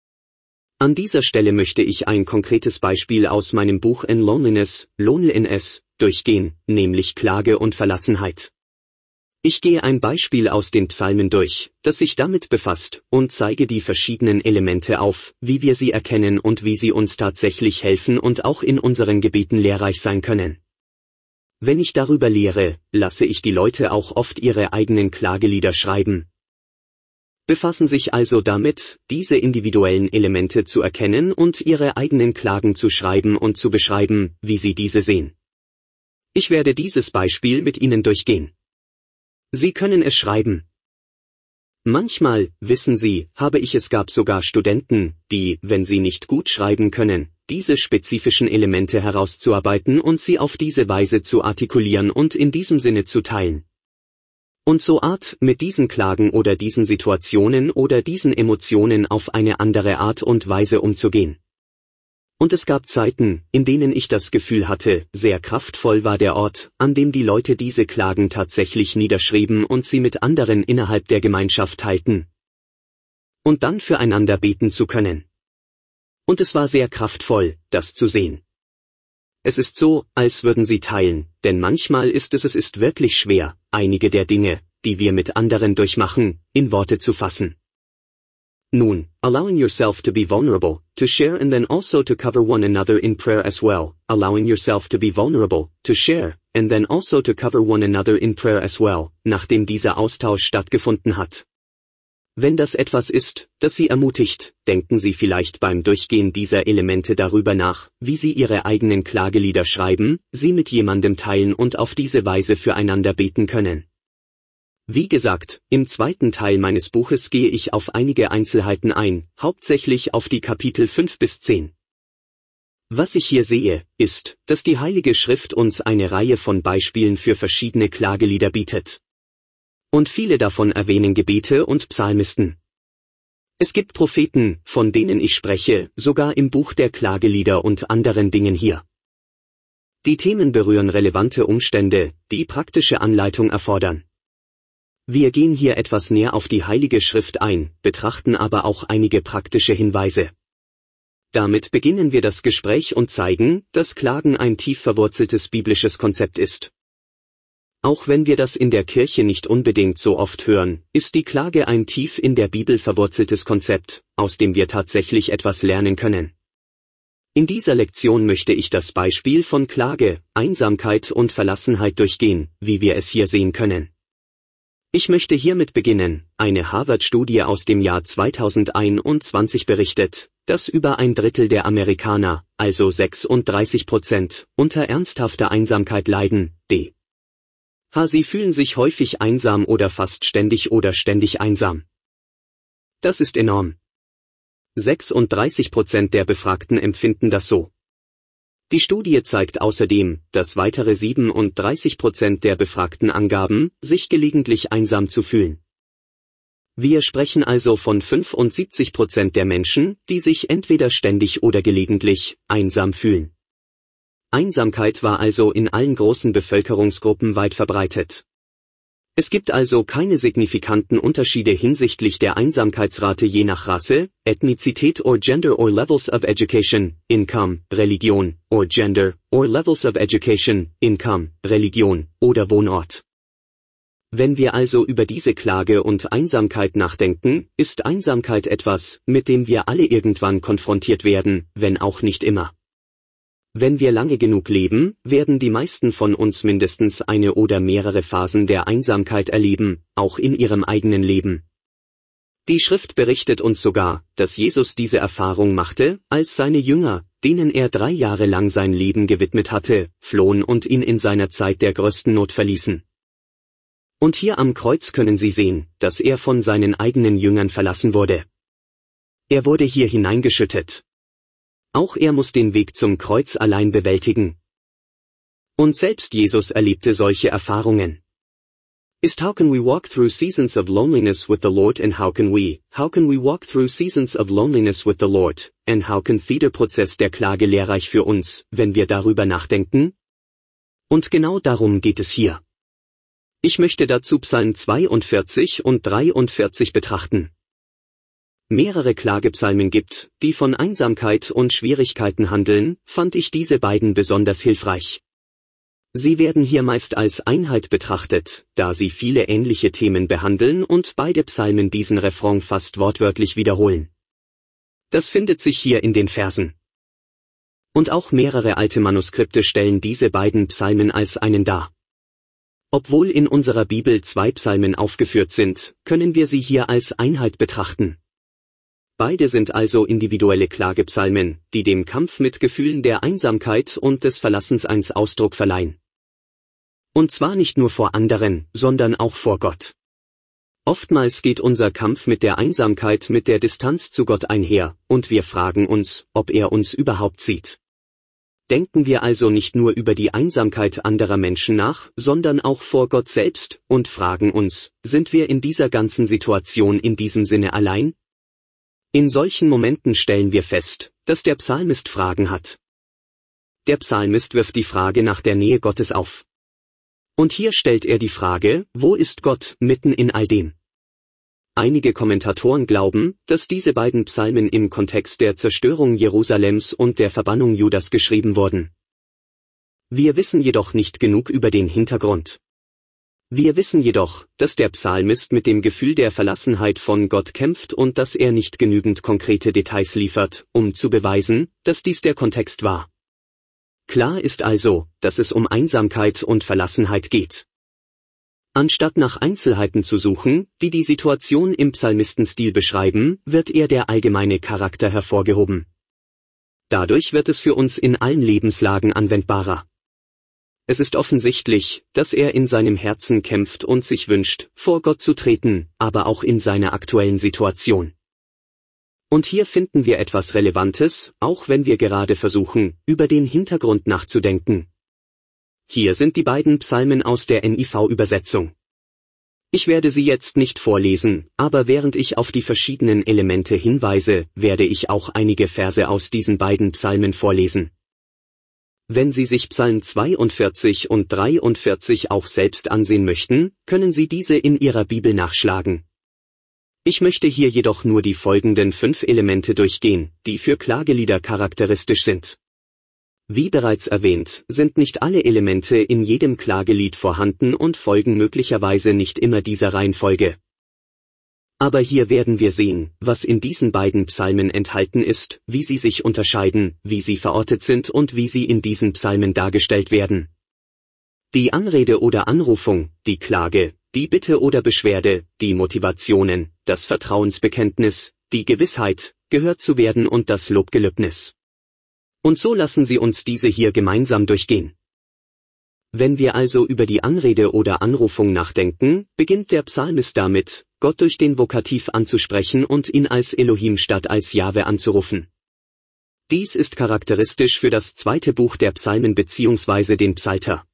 An dieser Stelle möchte ich ein konkretes Beispiel aus meinem Buch In Loneliness, durchgehen, nämlich Klage und Verlassenheit. Ich gehe ein Beispiel aus den Psalmen durch, das sich damit befasst, und zeige die verschiedenen Elemente auf, wie wir sie erkennen und wie sie uns tatsächlich helfen und auch in unseren Gebeten lehrreich sein können. Wenn ich darüber lehre, lasse ich die Leute auch oft ihre eigenen Klagelieder schreiben. Befassen sich also damit, diese individuellen Elemente zu erkennen und ihre eigenen Klagen zu schreiben und zu beschreiben, wie sie diese sehen. Ich werde dieses Beispiel mit Ihnen durchgehen. Sie können es schreiben. Manchmal, wissen Sie, gab sogar Studenten, die, wenn sie nicht gut schreiben können, diese spezifischen Elemente herauszuarbeiten und sie auf diese Weise zu artikulieren und in diesem Sinne zu teilen. Und so mit diesen Klagen oder diesen Situationen oder diesen Emotionen auf eine andere Art und Weise umzugehen. Und es gab Zeiten, in denen ich das Gefühl hatte, sehr kraftvoll war der Ort, an dem die Leute diese Klagen tatsächlich niederschrieben und sie mit anderen innerhalb der Gemeinschaft teilten. Und dann füreinander beten zu können. Und es war sehr kraftvoll, das zu sehen. Es ist so, als würden sie teilen, denn manchmal ist es wirklich schwer, einige der Dinge, die wir mit anderen durchmachen, in Worte zu fassen. Nun, allowing yourself to be vulnerable, to share and then also to cover one another in prayer as well, allowing yourself to be vulnerable, to share, and then also to cover one another in prayer as well, nachdem dieser Austausch stattgefunden hat. Wenn das etwas ist, das Sie ermutigt, denken Sie vielleicht beim Durchgehen dieser Elemente darüber nach, wie Sie Ihre eigenen Klagelieder schreiben, sie mit jemandem teilen und auf diese Weise füreinander beten können. Wie gesagt, im zweiten Teil meines Buches gehe ich auf einige Einzelheiten ein, hauptsächlich auf die Kapitel 5 bis 10. Was ich hier sehe, ist, dass die Heilige Schrift uns eine Reihe von Beispielen für verschiedene Klagelieder bietet. Und viele davon erwähnen Gebete und Psalmisten. Es gibt Propheten, von denen ich spreche, sogar im Buch der Klagelieder und anderen Dingen hier. Die Themen berühren relevante Umstände, die praktische Anleitung erfordern. Wir gehen hier etwas näher auf die Heilige Schrift ein, betrachten aber auch einige praktische Hinweise. Damit beginnen wir das Gespräch und zeigen, dass Klagen ein tief verwurzeltes biblisches Konzept ist. Auch wenn wir das in der Kirche nicht unbedingt so oft hören, ist die Klage ein tief in der Bibel verwurzeltes Konzept, aus dem wir tatsächlich etwas lernen können. In dieser Lektion möchte ich das Beispiel von Klage, Einsamkeit und Verlassenheit durchgehen, wie wir es hier sehen können. Ich möchte hiermit beginnen. Eine Harvard-Studie aus dem Jahr 2021 berichtet, dass über ein Drittel der Amerikaner, also 36%, unter ernsthafter Einsamkeit leiden, Sie fühlen sich häufig einsam oder fast ständig einsam. Das ist enorm. 36% der Befragten empfinden das so. Die Studie zeigt außerdem, dass weitere 37% der Befragten angaben, sich gelegentlich einsam zu fühlen. Wir sprechen also von 75% der Menschen, die sich entweder ständig oder gelegentlich einsam fühlen. Einsamkeit war also in allen großen Bevölkerungsgruppen weit verbreitet. Es gibt also keine signifikanten Unterschiede hinsichtlich der Einsamkeitsrate je nach Rasse, Ethnizität or Gender or Levels of Education, Income, Religion, or Gender, or Levels of Education, Income, Religion, oder Wohnort. Wenn wir also über diese Klage und Einsamkeit nachdenken, ist Einsamkeit etwas, mit dem wir alle irgendwann konfrontiert werden, wenn auch nicht immer. Wenn wir lange genug leben, werden die meisten von uns mindestens eine oder mehrere Phasen der Einsamkeit erleben, auch in ihrem eigenen Leben. Die Schrift berichtet uns sogar, dass Jesus diese Erfahrung machte, als seine Jünger, denen er 3 Jahre lang sein Leben gewidmet hatte, flohen und ihn in seiner Zeit der größten Not verließen. Und hier am Kreuz können Sie sehen, dass er von seinen eigenen Jüngern verlassen wurde. Er wurde hier hineingeschüttet. Auch er muss den Weg zum Kreuz allein bewältigen. Und selbst Jesus erlebte solche Erfahrungen. Ist How can we walk through seasons of loneliness with the Lord and how can we walk through seasons of loneliness with the Lord, and how can der Prozess der Klage lehrreich für uns, wenn wir darüber nachdenken? Und genau darum geht es hier. Ich möchte dazu Psalm 42 und 43 betrachten. Mehrere Klagepsalmen gibt, die von Einsamkeit und Schwierigkeiten handeln, fand ich diese beiden besonders hilfreich. Sie werden hier meist als Einheit betrachtet, da sie viele ähnliche Themen behandeln und beide Psalmen diesen Refrain fast wortwörtlich wiederholen. Das findet sich hier in den Versen. Und auch mehrere alte Manuskripte stellen diese beiden Psalmen als einen dar. Obwohl in unserer Bibel 2 Psalmen aufgeführt sind, können wir sie hier als Einheit betrachten. Beide sind also individuelle Klagepsalmen, die dem Kampf mit Gefühlen der Einsamkeit und des Verlassens einen Ausdruck verleihen. Und zwar nicht nur vor anderen, sondern auch vor Gott. Oftmals geht unser Kampf mit der Einsamkeit mit der Distanz zu Gott einher, und wir fragen uns, ob er uns überhaupt sieht. Denken wir also nicht nur über die Einsamkeit anderer Menschen nach, sondern auch vor Gott selbst, und fragen uns, sind wir in dieser ganzen Situation in diesem Sinne allein? In solchen Momenten stellen wir fest, dass der Psalmist Fragen hat. Der Psalmist wirft die Frage nach der Nähe Gottes auf. Und hier stellt er die Frage, wo ist Gott, mitten in all dem? Einige Kommentatoren glauben, dass diese beiden Psalmen im Kontext der Zerstörung Jerusalems und der Verbannung Judas geschrieben wurden. Wir wissen jedoch nicht genug über den Hintergrund. Wir wissen jedoch, dass der Psalmist mit dem Gefühl der Verlassenheit von Gott kämpft und dass er nicht genügend konkrete Details liefert, um zu beweisen, dass dies der Kontext war. Klar ist also, dass es um Einsamkeit und Verlassenheit geht. Anstatt nach Einzelheiten zu suchen, die die Situation im Psalmistenstil beschreiben, wird eher der allgemeine Charakter hervorgehoben. Dadurch wird es für uns in allen Lebenslagen anwendbarer. Es ist offensichtlich, dass er in seinem Herzen kämpft und sich wünscht, vor Gott zu treten, aber auch in seiner aktuellen Situation. Und hier finden wir etwas Relevantes, auch wenn wir gerade versuchen, über den Hintergrund nachzudenken. Hier sind die beiden Psalmen aus der NIV-Übersetzung. Ich werde sie jetzt nicht vorlesen, aber während ich auf die verschiedenen Elemente hinweise, werde ich auch einige Verse aus diesen beiden Psalmen vorlesen. Wenn Sie sich Psalm 42 und 43 auch selbst ansehen möchten, können Sie diese in Ihrer Bibel nachschlagen. Ich möchte hier jedoch nur die folgenden 5 Elemente durchgehen, die für Klagelieder charakteristisch sind. Wie bereits erwähnt, sind nicht alle Elemente in jedem Klagelied vorhanden und folgen möglicherweise nicht immer dieser Reihenfolge. Aber hier werden wir sehen, was in diesen beiden Psalmen enthalten ist, wie sie sich unterscheiden, wie sie verortet sind und wie sie in diesen Psalmen dargestellt werden. Die Anrede oder Anrufung, die Klage, die Bitte oder Beschwerde, die Motivationen, das Vertrauensbekenntnis, die Gewissheit, gehört zu werden und das Lobgelöbnis. Und so lassen Sie uns diese hier gemeinsam durchgehen. Wenn wir also über die Anrede oder Anrufung nachdenken, beginnt der Psalmist damit, Gott durch den Vokativ anzusprechen und ihn als Elohim statt als Jahwe anzurufen. Dies ist charakteristisch für das 2. Buch der Psalmen bzw. den Psalter.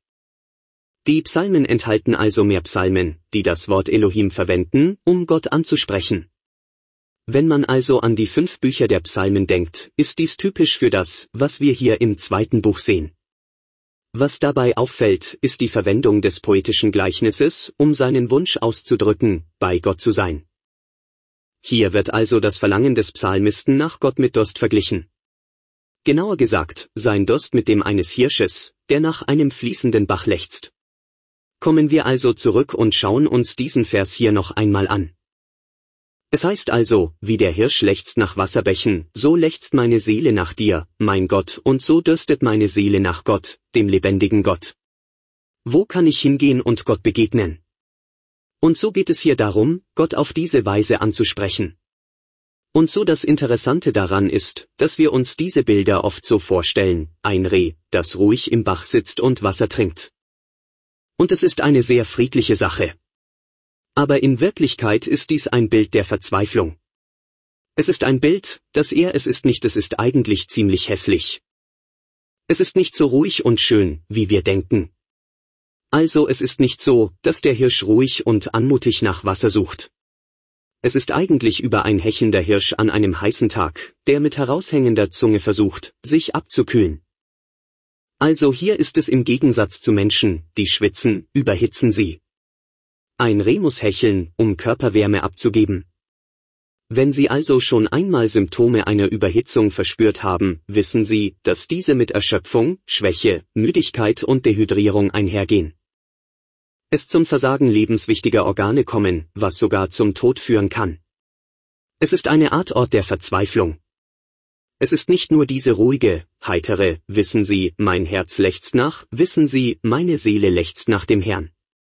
Die Psalmen enthalten also mehr Psalmen, die das Wort Elohim verwenden, um Gott anzusprechen. Wenn man also an die 5 Bücher der Psalmen denkt, ist dies typisch für das, was wir hier im 2. Buch sehen. Was dabei auffällt, ist die Verwendung des poetischen Gleichnisses, um seinen Wunsch auszudrücken, bei Gott zu sein. Hier wird also das Verlangen des Psalmisten nach Gott mit Durst verglichen. Genauer gesagt, sein Durst mit dem eines Hirsches, der nach einem fließenden Bach lechzt. Kommen wir also zurück und schauen uns diesen Vers hier noch einmal an. Es heißt also, wie der Hirsch lechzt nach Wasserbächen, so lechzt meine Seele nach dir, mein Gott, und so dürstet meine Seele nach Gott, dem lebendigen Gott. Wo kann ich hingehen und Gott begegnen? Und so geht es hier darum, Gott auf diese Weise anzusprechen. Und so das Interessante daran ist, dass wir uns diese Bilder oft so vorstellen, ein Reh, das ruhig im Bach sitzt und Wasser trinkt. Und es ist eine sehr friedliche Sache. Aber in Wirklichkeit ist dies ein Bild der Verzweiflung. Es ist ein Bild, es ist nicht, es ist eigentlich ziemlich hässlich. Es ist nicht so ruhig und schön, wie wir denken. Also es ist nicht so, dass der Hirsch ruhig und anmutig nach Wasser sucht. Es ist eigentlich über ein hechelnder Hirsch an einem heißen Tag, der mit heraushängender Zunge versucht, sich abzukühlen. Also hier ist es im Gegensatz zu Menschen, die schwitzen, überhitzen sie. Ein Reh muss hecheln, um Körperwärme abzugeben. Wenn Sie also schon einmal Symptome einer Überhitzung verspürt haben, wissen Sie, dass diese mit Erschöpfung, Schwäche, Müdigkeit und Dehydrierung einhergehen. Es zum Versagen lebenswichtiger Organe kommen, was sogar zum Tod führen kann. Es ist eine Art Ort der Verzweiflung. Es ist nicht nur diese ruhige, heitere, wissen Sie, mein Herz lechzt nach, wissen Sie, meine Seele lechzt nach dem Herrn.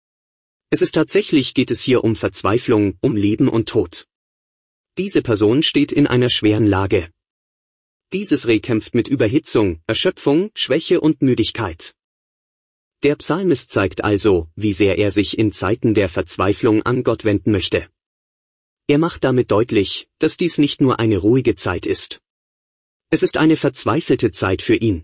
Tatsächlich geht es hier um Verzweiflung, um Leben und Tod. Diese Person steht in einer schweren Lage. Dieses Reh kämpft mit Überhitzung, Erschöpfung, Schwäche und Müdigkeit. Der Psalmist zeigt also, wie sehr er sich in Zeiten der Verzweiflung an Gott wenden möchte. Er macht damit deutlich, dass dies nicht nur eine ruhige Zeit ist. Es ist eine verzweifelte Zeit für ihn.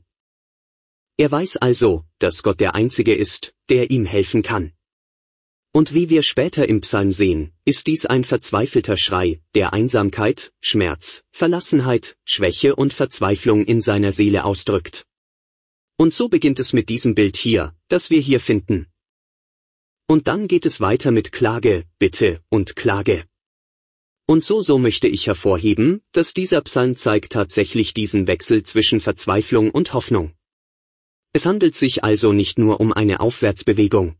Er weiß also, dass Gott der Einzige ist, der ihm helfen kann. Und wie wir später im Psalm sehen, ist dies ein verzweifelter Schrei, der Einsamkeit, Schmerz, Verlassenheit, Schwäche und Verzweiflung in seiner Seele ausdrückt. Und so beginnt es mit diesem Bild hier, das wir hier finden. Und dann geht es weiter mit Klage, Bitte und Klage. Und so möchte ich hervorheben, dass dieser Psalm zeigt tatsächlich diesen Wechsel zwischen Verzweiflung und Hoffnung. Es handelt sich also nicht nur um eine Aufwärtsbewegung.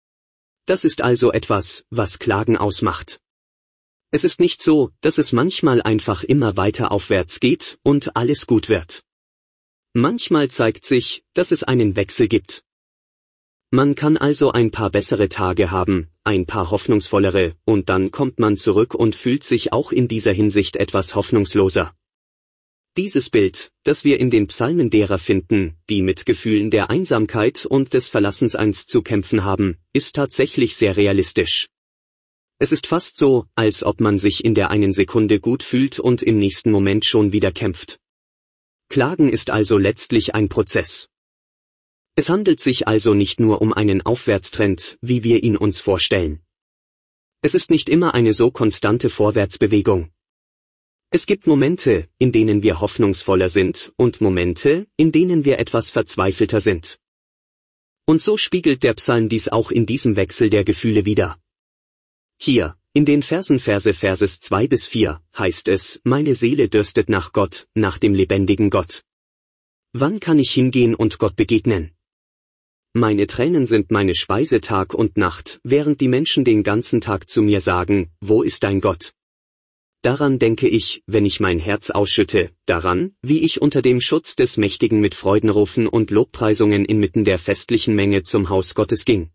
Das ist also etwas, was Klagen ausmacht. Es ist nicht so, dass es manchmal einfach immer weiter aufwärts geht und alles gut wird. Manchmal zeigt sich, dass es einen Wechsel gibt. Man kann also ein paar bessere Tage haben, ein paar hoffnungsvollere, und dann kommt man zurück und fühlt sich auch in dieser Hinsicht etwas hoffnungsloser. Dieses Bild, das wir in den Psalmen derer finden, die mit Gefühlen der Einsamkeit und des Verlassens zu kämpfen haben, ist tatsächlich sehr realistisch. Es ist fast so, als ob man sich in der einen Sekunde gut fühlt und im nächsten Moment schon wieder kämpft. Klagen ist also letztlich ein Prozess. Es handelt sich also nicht nur um einen Aufwärtstrend, wie wir ihn uns vorstellen. Es ist nicht immer eine so konstante Vorwärtsbewegung. Es gibt Momente, in denen wir hoffnungsvoller sind, und Momente, in denen wir etwas verzweifelter sind. Und so spiegelt der Psalm dies auch in diesem Wechsel der Gefühle wider. Hier, in den Verses 2-4, heißt es, meine Seele dürstet nach Gott, nach dem lebendigen Gott. Wann kann ich hingehen und Gott begegnen? Meine Tränen sind meine Speise Tag und Nacht, während die Menschen den ganzen Tag zu mir sagen, wo ist dein Gott? Daran denke ich, wenn ich mein Herz ausschütte, daran, wie ich unter dem Schutz des Mächtigen mit Freudenrufen und Lobpreisungen inmitten der festlichen Menge zum Haus Gottes ging.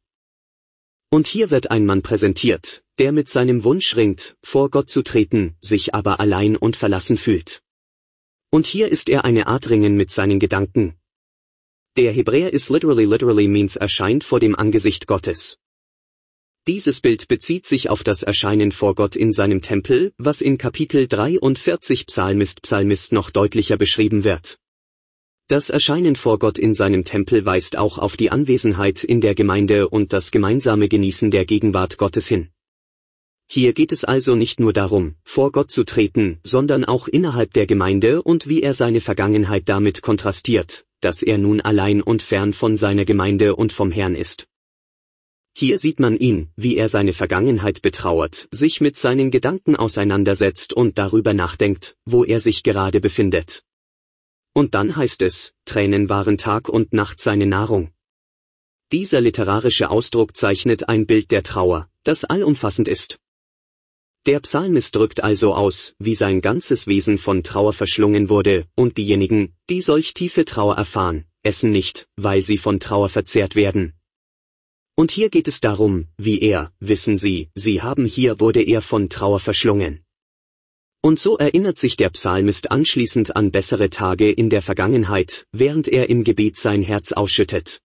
Und hier wird ein Mann präsentiert, der mit seinem Wunsch ringt, vor Gott zu treten, sich aber allein und verlassen fühlt. Und hier ist er eine Art Ringen mit seinen Gedanken. Der Hebräer ist literally means erscheint vor dem Angesicht Gottes. Dieses Bild bezieht sich auf das Erscheinen vor Gott in seinem Tempel, was in Kapitel 43 Psalmist noch deutlicher beschrieben wird. Das Erscheinen vor Gott in seinem Tempel weist auch auf die Anwesenheit in der Gemeinde und das gemeinsame Genießen der Gegenwart Gottes hin. Hier geht es also nicht nur darum, vor Gott zu treten, sondern auch innerhalb der Gemeinde und wie er seine Vergangenheit damit kontrastiert, dass er nun allein und fern von seiner Gemeinde und vom Herrn ist. Hier sieht man ihn, wie er seine Vergangenheit betrauert, sich mit seinen Gedanken auseinandersetzt und darüber nachdenkt, wo er sich gerade befindet. Und dann heißt es, Tränen waren Tag und Nacht seine Nahrung. Dieser literarische Ausdruck zeichnet ein Bild der Trauer, das allumfassend ist. Der Psalmist drückt also aus, wie sein ganzes Wesen von Trauer verschlungen wurde, und diejenigen, die solch tiefe Trauer erfahren, essen nicht, weil sie von Trauer verzehrt werden. Und hier geht es darum, wie er, wissen Sie, hier wurde er von Trauer verschlungen. Und so erinnert sich der Psalmist anschließend an bessere Tage in der Vergangenheit, während er im Gebet sein Herz ausschüttet.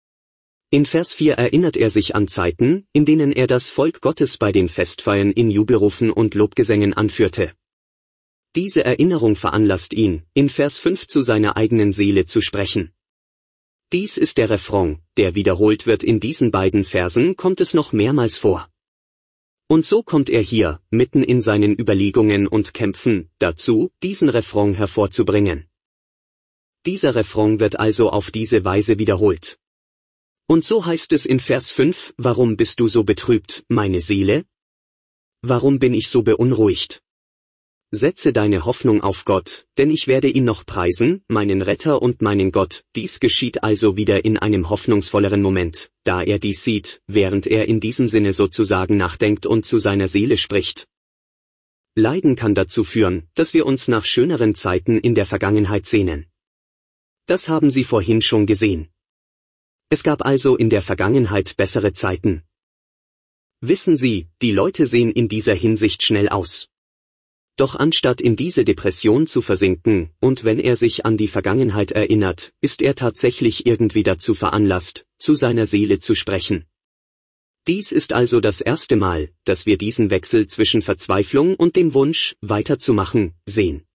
In Vers 4 erinnert er sich an Zeiten, in denen er das Volk Gottes bei den Festfeiern in Jubelrufen und Lobgesängen anführte. Diese Erinnerung veranlasst ihn, in Vers 5 zu seiner eigenen Seele zu sprechen. Dies ist der Refrain, der wiederholt wird in diesen beiden Versen, kommt es noch mehrmals vor. Und so kommt er hier, mitten in seinen Überlegungen und Kämpfen, dazu, diesen Refrain hervorzubringen. Dieser Refrain wird also auf diese Weise wiederholt. Und so heißt es in Vers 5, warum bist du so betrübt, meine Seele? Warum bin ich so beunruhigt? Setze deine Hoffnung auf Gott, denn ich werde ihn noch preisen, meinen Retter und meinen Gott. Dies geschieht also wieder in einem hoffnungsvolleren Moment, da er dies sieht, während er in diesem Sinne sozusagen nachdenkt und zu seiner Seele spricht. Leiden kann dazu führen, dass wir uns nach schöneren Zeiten in der Vergangenheit sehnen. Das haben Sie vorhin schon gesehen. Es gab also in der Vergangenheit bessere Zeiten. Wissen Sie, die Leute sehen in dieser Hinsicht schnell aus. Doch anstatt in diese Depression zu versinken, und wenn er sich an die Vergangenheit erinnert, ist er tatsächlich irgendwie dazu veranlasst, zu seiner Seele zu sprechen. Dies ist also das erste Mal, dass wir diesen Wechsel zwischen Verzweiflung und dem Wunsch, weiterzumachen, sehen.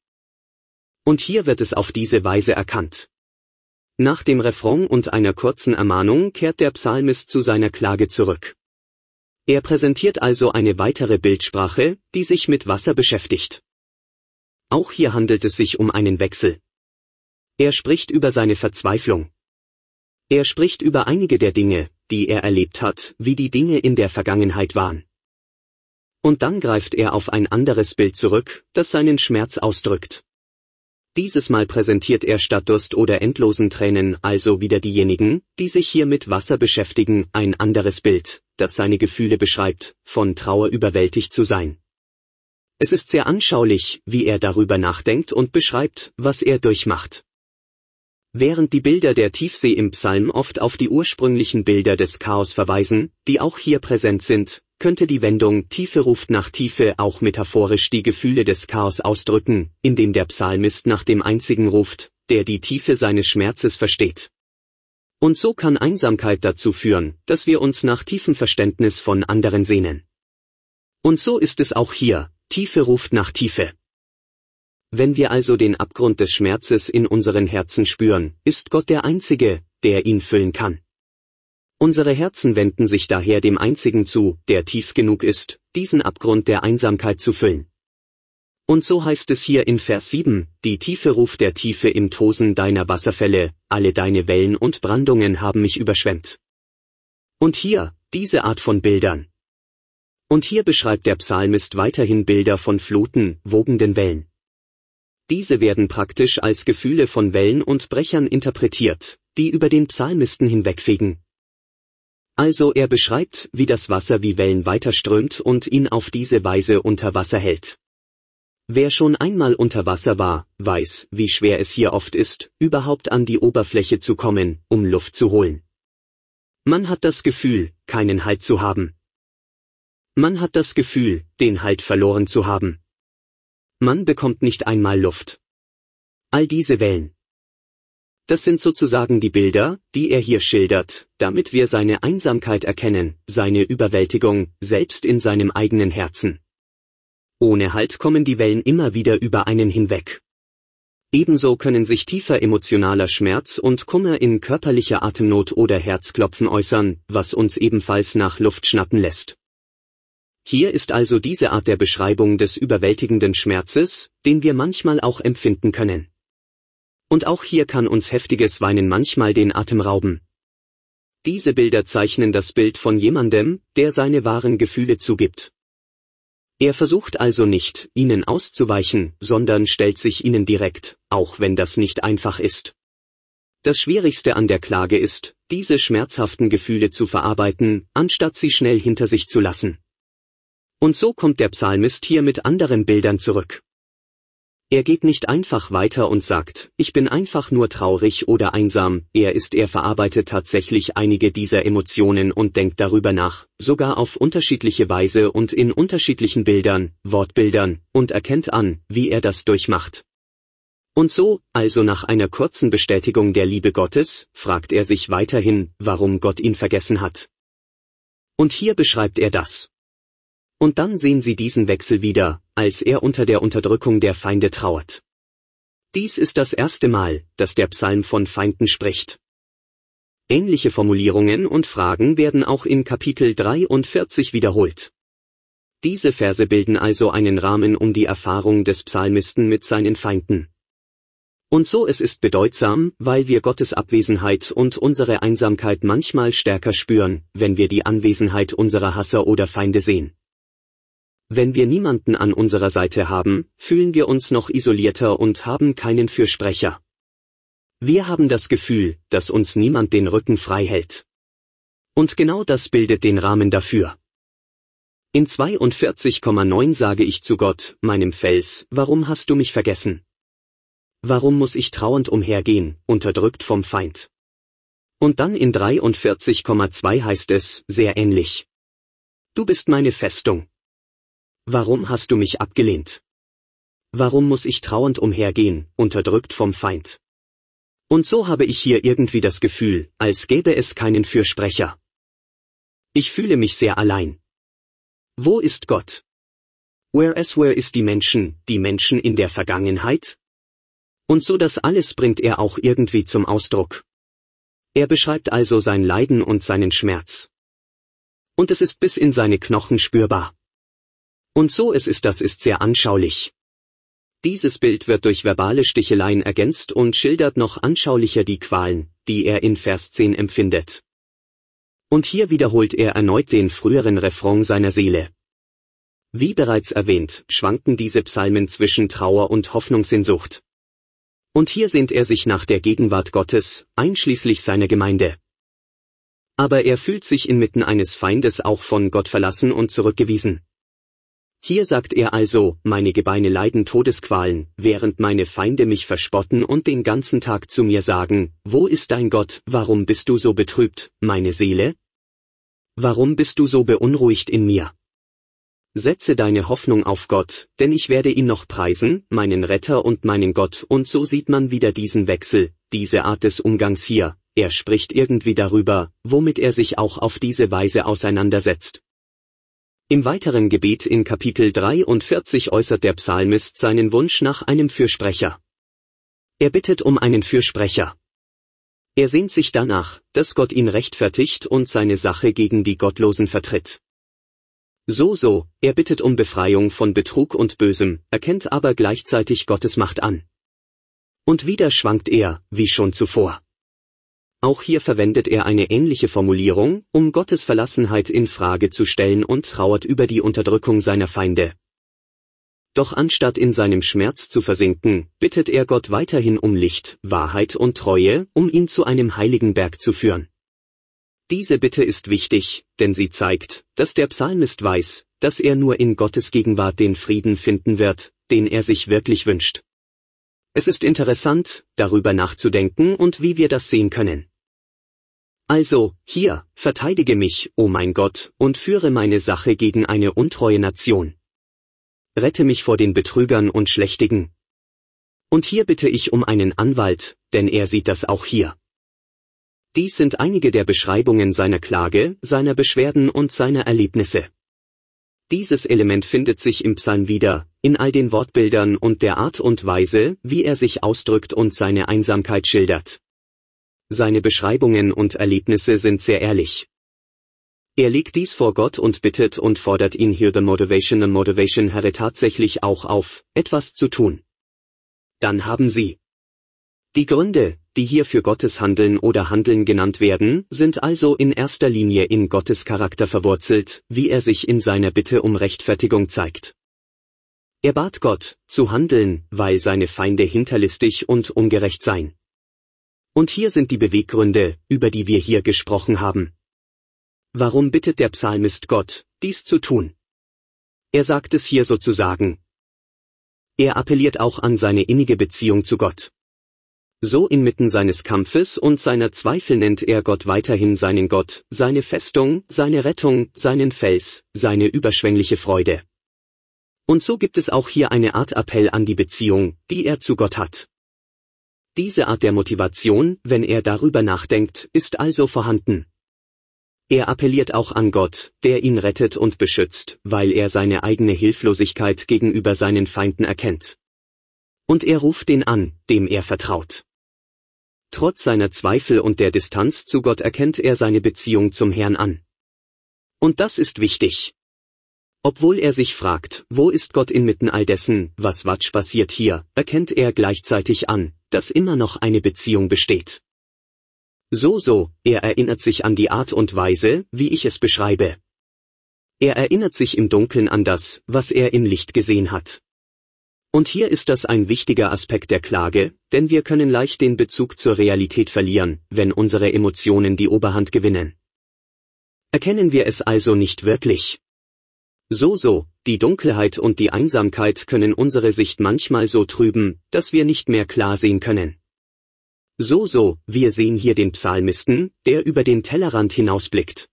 Und hier wird es auf diese Weise erkannt. Nach dem Refrain und einer kurzen Ermahnung kehrt der Psalmist zu seiner Klage zurück. Er präsentiert also eine weitere Bildsprache, die sich mit Wasser beschäftigt. Auch hier handelt es sich um einen Wechsel. Er spricht über seine Verzweiflung. Er spricht über einige der Dinge, die er erlebt hat, wie die Dinge in der Vergangenheit waren. Und dann greift er auf ein anderes Bild zurück, das seinen Schmerz ausdrückt. Dieses Mal präsentiert er statt Durst oder endlosen Tränen also wieder diejenigen, die sich hier mit Wasser beschäftigen, ein anderes Bild, das seine Gefühle beschreibt, von Trauer überwältigt zu sein. Es ist sehr anschaulich, wie er darüber nachdenkt und beschreibt, was er durchmacht. Während die Bilder der Tiefsee im Psalm oft auf die ursprünglichen Bilder des Chaos verweisen, die auch hier präsent sind, könnte die Wendung Tiefe ruft nach Tiefe auch metaphorisch die Gefühle des Chaos ausdrücken, indem der Psalmist nach dem Einzigen ruft, der die Tiefe seines Schmerzes versteht. Und so kann Einsamkeit dazu führen, dass wir uns nach tiefem Verständnis von anderen sehnen. Und so ist es auch hier, Tiefe ruft nach Tiefe. Wenn wir also den Abgrund des Schmerzes in unseren Herzen spüren, ist Gott der Einzige, der ihn füllen kann. Unsere Herzen wenden sich daher dem Einzigen zu, der tief genug ist, diesen Abgrund der Einsamkeit zu füllen. Und so heißt es hier in Vers 7, die Tiefe ruft der Tiefe im Tosen deiner Wasserfälle, alle deine Wellen und Brandungen haben mich überschwemmt. Und hier, diese Art von Bildern. Und hier beschreibt der Psalmist weiterhin Bilder von Fluten, wogenden Wellen. Diese werden praktisch als Gefühle von Wellen und Brechern interpretiert, die über den Psalmisten hinwegfegen. Also er beschreibt, wie das Wasser wie Wellen weiterströmt und ihn auf diese Weise unter Wasser hält. Wer schon einmal unter Wasser war, weiß, wie schwer es hier oft ist, überhaupt an die Oberfläche zu kommen, um Luft zu holen. Man hat das Gefühl, keinen Halt zu haben. Man hat das Gefühl, den Halt verloren zu haben. Man bekommt nicht einmal Luft. All diese Wellen. Das sind sozusagen die Bilder, die er hier schildert, damit wir seine Einsamkeit erkennen, seine Überwältigung, selbst in seinem eigenen Herzen. Ohne Halt kommen die Wellen immer wieder über einen hinweg. Ebenso können sich tiefer emotionaler Schmerz und Kummer in körperlicher Atemnot oder Herzklopfen äußern, was uns ebenfalls nach Luft schnappen lässt. Hier ist also diese Art der Beschreibung des überwältigenden Schmerzes, den wir manchmal auch empfinden können. Und auch hier kann uns heftiges Weinen manchmal den Atem rauben. Diese Bilder zeichnen das Bild von jemandem, der seine wahren Gefühle zugibt. Er versucht also nicht, ihnen auszuweichen, sondern stellt sich ihnen direkt, auch wenn das nicht einfach ist. Das Schwierigste an der Klage ist, diese schmerzhaften Gefühle zu verarbeiten, anstatt sie schnell hinter sich zu lassen. Und so kommt der Psalmist hier mit anderen Bildern zurück. Er geht nicht einfach weiter und sagt, ich bin einfach nur traurig oder einsam, er verarbeitet tatsächlich einige dieser Emotionen und denkt darüber nach, sogar auf unterschiedliche Weise und in unterschiedlichen Bildern, Wortbildern, und erkennt an, wie er das durchmacht. Und so, also nach einer kurzen Bestätigung der Liebe Gottes, fragt er sich weiterhin, warum Gott ihn vergessen hat. Und hier beschreibt er das. Und dann sehen Sie diesen Wechsel wieder, als er unter der Unterdrückung der Feinde trauert. Dies ist das erste Mal, dass der Psalm von Feinden spricht. Ähnliche Formulierungen und Fragen werden auch in Kapitel 43 wiederholt. Diese Verse bilden also einen Rahmen um die Erfahrung des Psalmisten mit seinen Feinden. Und so es ist bedeutsam, weil wir Gottes Abwesenheit und unsere Einsamkeit manchmal stärker spüren, wenn wir die Anwesenheit unserer Hasser oder Feinde sehen. Wenn wir niemanden an unserer Seite haben, fühlen wir uns noch isolierter und haben keinen Fürsprecher. Wir haben das Gefühl, dass uns niemand den Rücken frei hält. Und genau das bildet den Rahmen dafür. In 42,9 sage ich zu Gott, meinem Fels, warum hast du mich vergessen? Warum muss ich trauernd umhergehen, unterdrückt vom Feind? Und dann in 43,2 heißt es, sehr ähnlich. Du bist meine Festung. Warum hast du mich abgelehnt? Warum muss ich trauernd umhergehen, unterdrückt vom Feind? Und so habe ich hier irgendwie das Gefühl, als gäbe es keinen Fürsprecher. Ich fühle mich sehr allein. Wo ist Gott? Where ist die Menschen in der Vergangenheit? Und so das alles bringt er auch irgendwie zum Ausdruck. Er beschreibt also sein Leiden und seinen Schmerz. Und es ist bis in seine Knochen spürbar. Und so das ist sehr anschaulich. Dieses Bild wird durch verbale Sticheleien ergänzt und schildert noch anschaulicher die Qualen, die er in Vers 10 empfindet. Und hier wiederholt er erneut den früheren Refrain seiner Seele. Wie bereits erwähnt, schwanken diese Psalmen zwischen Trauer und Hoffnungssehnsucht. Und hier sehnt er sich nach der Gegenwart Gottes, einschließlich seiner Gemeinde. Aber er fühlt sich inmitten eines Feindes auch von Gott verlassen und zurückgewiesen. Hier sagt er also, meine Gebeine leiden Todesqualen, während meine Feinde mich verspotten und den ganzen Tag zu mir sagen, wo ist dein Gott, warum bist du so betrübt, meine Seele? Warum bist du so beunruhigt in mir? Setze deine Hoffnung auf Gott, denn ich werde ihn noch preisen, meinen Retter und meinen Gott, und so sieht man wieder diesen Wechsel, diese Art des Umgangs hier, er spricht irgendwie darüber, womit er sich auch auf diese Weise auseinandersetzt. Im weiteren Gebet in Kapitel 43 äußert der Psalmist seinen Wunsch nach einem Fürsprecher. Er bittet um einen Fürsprecher. Er sehnt sich danach, dass Gott ihn rechtfertigt und seine Sache gegen die Gottlosen vertritt. Er bittet um Befreiung von Betrug und Bösem, erkennt aber gleichzeitig Gottes Macht an. Und wieder schwankt er, wie schon zuvor. Auch hier verwendet er eine ähnliche Formulierung, um Gottes Verlassenheit in Frage zu stellen und trauert über die Unterdrückung seiner Feinde. Doch anstatt in seinem Schmerz zu versinken, bittet er Gott weiterhin um Licht, Wahrheit und Treue, um ihn zu einem heiligen Berg zu führen. Diese Bitte ist wichtig, denn sie zeigt, dass der Psalmist weiß, dass er nur in Gottes Gegenwart den Frieden finden wird, den er sich wirklich wünscht. Es ist interessant, darüber nachzudenken und wie wir das sehen können. Also, hier, verteidige mich, o mein Gott, und führe meine Sache gegen eine untreue Nation. Rette mich vor den Betrügern und Schlechtigen. Und hier bitte ich um einen Anwalt, denn er sieht das auch hier. Dies sind einige der Beschreibungen seiner Klage, seiner Beschwerden und seiner Erlebnisse. Dieses Element findet sich im Psalm wieder, in all den Wortbildern und der Art und Weise, wie er sich ausdrückt und seine Einsamkeit schildert. Seine Beschreibungen und Erlebnisse sind sehr ehrlich. Er legt dies vor Gott und bittet und fordert ihn hier the Motivation Herre tatsächlich auch auf, etwas zu tun. Dann haben Sie. Die Gründe, die hier für Gottes Handeln oder Handeln genannt werden, sind also in erster Linie in Gottes Charakter verwurzelt, wie er sich in seiner Bitte um Rechtfertigung zeigt. Er bat Gott, zu handeln, weil seine Feinde hinterlistig und ungerecht seien. Und hier sind die Beweggründe, über die wir hier gesprochen haben. Warum bittet der Psalmist Gott, dies zu tun? Er sagt es hier sozusagen. Er appelliert auch an seine innige Beziehung zu Gott. So inmitten seines Kampfes und seiner Zweifel nennt er Gott weiterhin seinen Gott, seine Festung, seine Rettung, seinen Fels, seine überschwängliche Freude. Und so gibt es auch hier eine Art Appell an die Beziehung, die er zu Gott hat. Diese Art der Motivation, wenn er darüber nachdenkt, ist also vorhanden. Er appelliert auch an Gott, der ihn rettet und beschützt, weil er seine eigene Hilflosigkeit gegenüber seinen Feinden erkennt. Und er ruft den an, dem er vertraut. Trotz seiner Zweifel und der Distanz zu Gott erkennt er seine Beziehung zum Herrn an. Und das ist wichtig. Obwohl er sich fragt, wo ist Gott inmitten all dessen, was passiert hier, erkennt er gleichzeitig an, dass immer noch eine Beziehung besteht. Er erinnert sich an die Art und Weise, wie ich es beschreibe. Er erinnert sich im Dunkeln an das, was er im Licht gesehen hat. Und hier ist das ein wichtiger Aspekt der Klage, denn wir können leicht den Bezug zur Realität verlieren, wenn unsere Emotionen die Oberhand gewinnen. Erkennen wir es also nicht wirklich. Die Dunkelheit und die Einsamkeit können unsere Sicht manchmal so trüben, dass wir nicht mehr klar sehen können. Wir sehen hier den Psalmisten, der über den Tellerrand hinausblickt.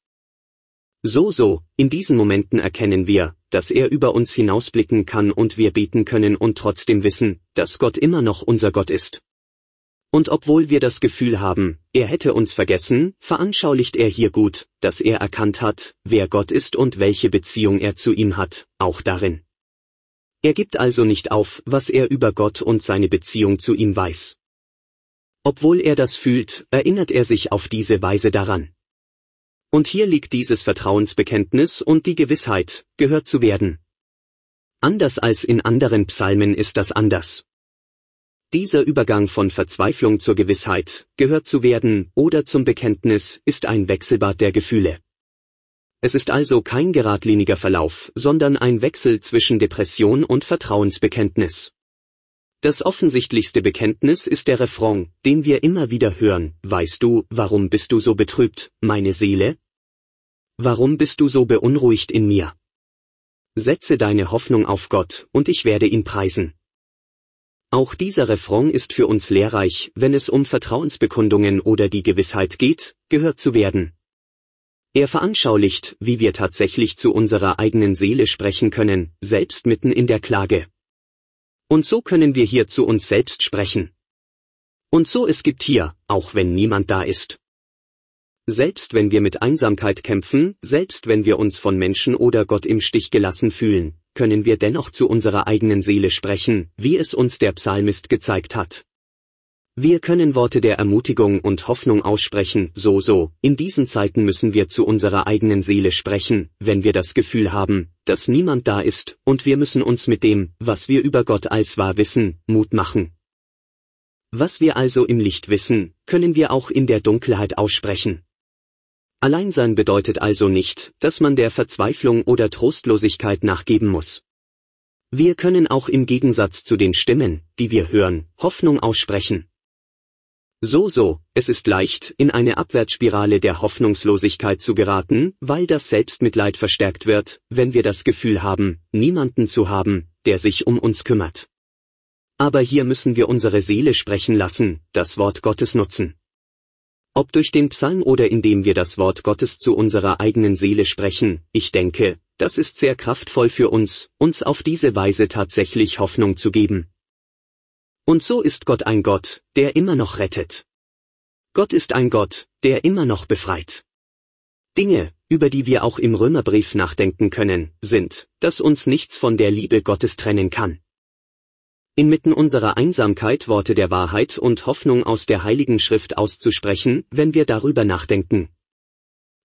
In diesen Momenten erkennen wir, dass er über uns hinausblicken kann und wir beten können und trotzdem wissen, dass Gott immer noch unser Gott ist. Und obwohl wir das Gefühl haben, er hätte uns vergessen, veranschaulicht er hier gut, dass er erkannt hat, wer Gott ist und welche Beziehung er zu ihm hat, auch darin. Er gibt also nicht auf, was er über Gott und seine Beziehung zu ihm weiß. Obwohl er das fühlt, erinnert er sich auf diese Weise daran. Und hier liegt dieses Vertrauensbekenntnis und die Gewissheit, gehört zu werden. Anders als in anderen Psalmen ist das anders. Dieser Übergang von Verzweiflung zur Gewissheit, gehört zu werden, oder zum Bekenntnis, ist ein Wechselbad der Gefühle. Es ist also kein geradliniger Verlauf, sondern ein Wechsel zwischen Depression und Vertrauensbekenntnis. Das offensichtlichste Bekenntnis ist der Refrain, den wir immer wieder hören: Weißt du, warum bist du so betrübt, meine Seele? Warum bist du so beunruhigt in mir? Setze deine Hoffnung auf Gott, und ich werde ihn preisen. Auch dieser Refrain ist für uns lehrreich, wenn es um Vertrauensbekundungen oder die Gewissheit geht, gehört zu werden. Er veranschaulicht, wie wir tatsächlich zu unserer eigenen Seele sprechen können, selbst mitten in der Klage. Und so können wir hier zu uns selbst sprechen. Und es gibt hier, auch wenn niemand da ist. Selbst wenn wir mit Einsamkeit kämpfen, selbst wenn wir uns von Menschen oder Gott im Stich gelassen fühlen, können wir dennoch zu unserer eigenen Seele sprechen, wie es uns der Psalmist gezeigt hat. Wir können Worte der Ermutigung und Hoffnung aussprechen, in diesen Zeiten müssen wir zu unserer eigenen Seele sprechen, wenn wir das Gefühl haben, dass niemand da ist, und wir müssen uns mit dem, was wir über Gott als wahr wissen, Mut machen. Was wir also im Licht wissen, können wir auch in der Dunkelheit aussprechen. Alleinsein bedeutet also nicht, dass man der Verzweiflung oder Trostlosigkeit nachgeben muss. Wir können auch im Gegensatz zu den Stimmen, die wir hören, Hoffnung aussprechen. Es ist leicht, in eine Abwärtsspirale der Hoffnungslosigkeit zu geraten, weil das Selbstmitleid verstärkt wird, wenn wir das Gefühl haben, niemanden zu haben, der sich um uns kümmert. Aber hier müssen wir unsere Seele sprechen lassen, das Wort Gottes nutzen. Ob durch den Psalm oder indem wir das Wort Gottes zu unserer eigenen Seele sprechen, ich denke, das ist sehr kraftvoll für uns auf diese Weise tatsächlich Hoffnung zu geben. Und so ist Gott ein Gott, der immer noch rettet. Gott ist ein Gott, der immer noch befreit. Dinge, über die wir auch im Römerbrief nachdenken können, sind, dass uns nichts von der Liebe Gottes trennen kann. Inmitten unserer Einsamkeit Worte der Wahrheit und Hoffnung aus der Heiligen Schrift auszusprechen, wenn wir darüber nachdenken.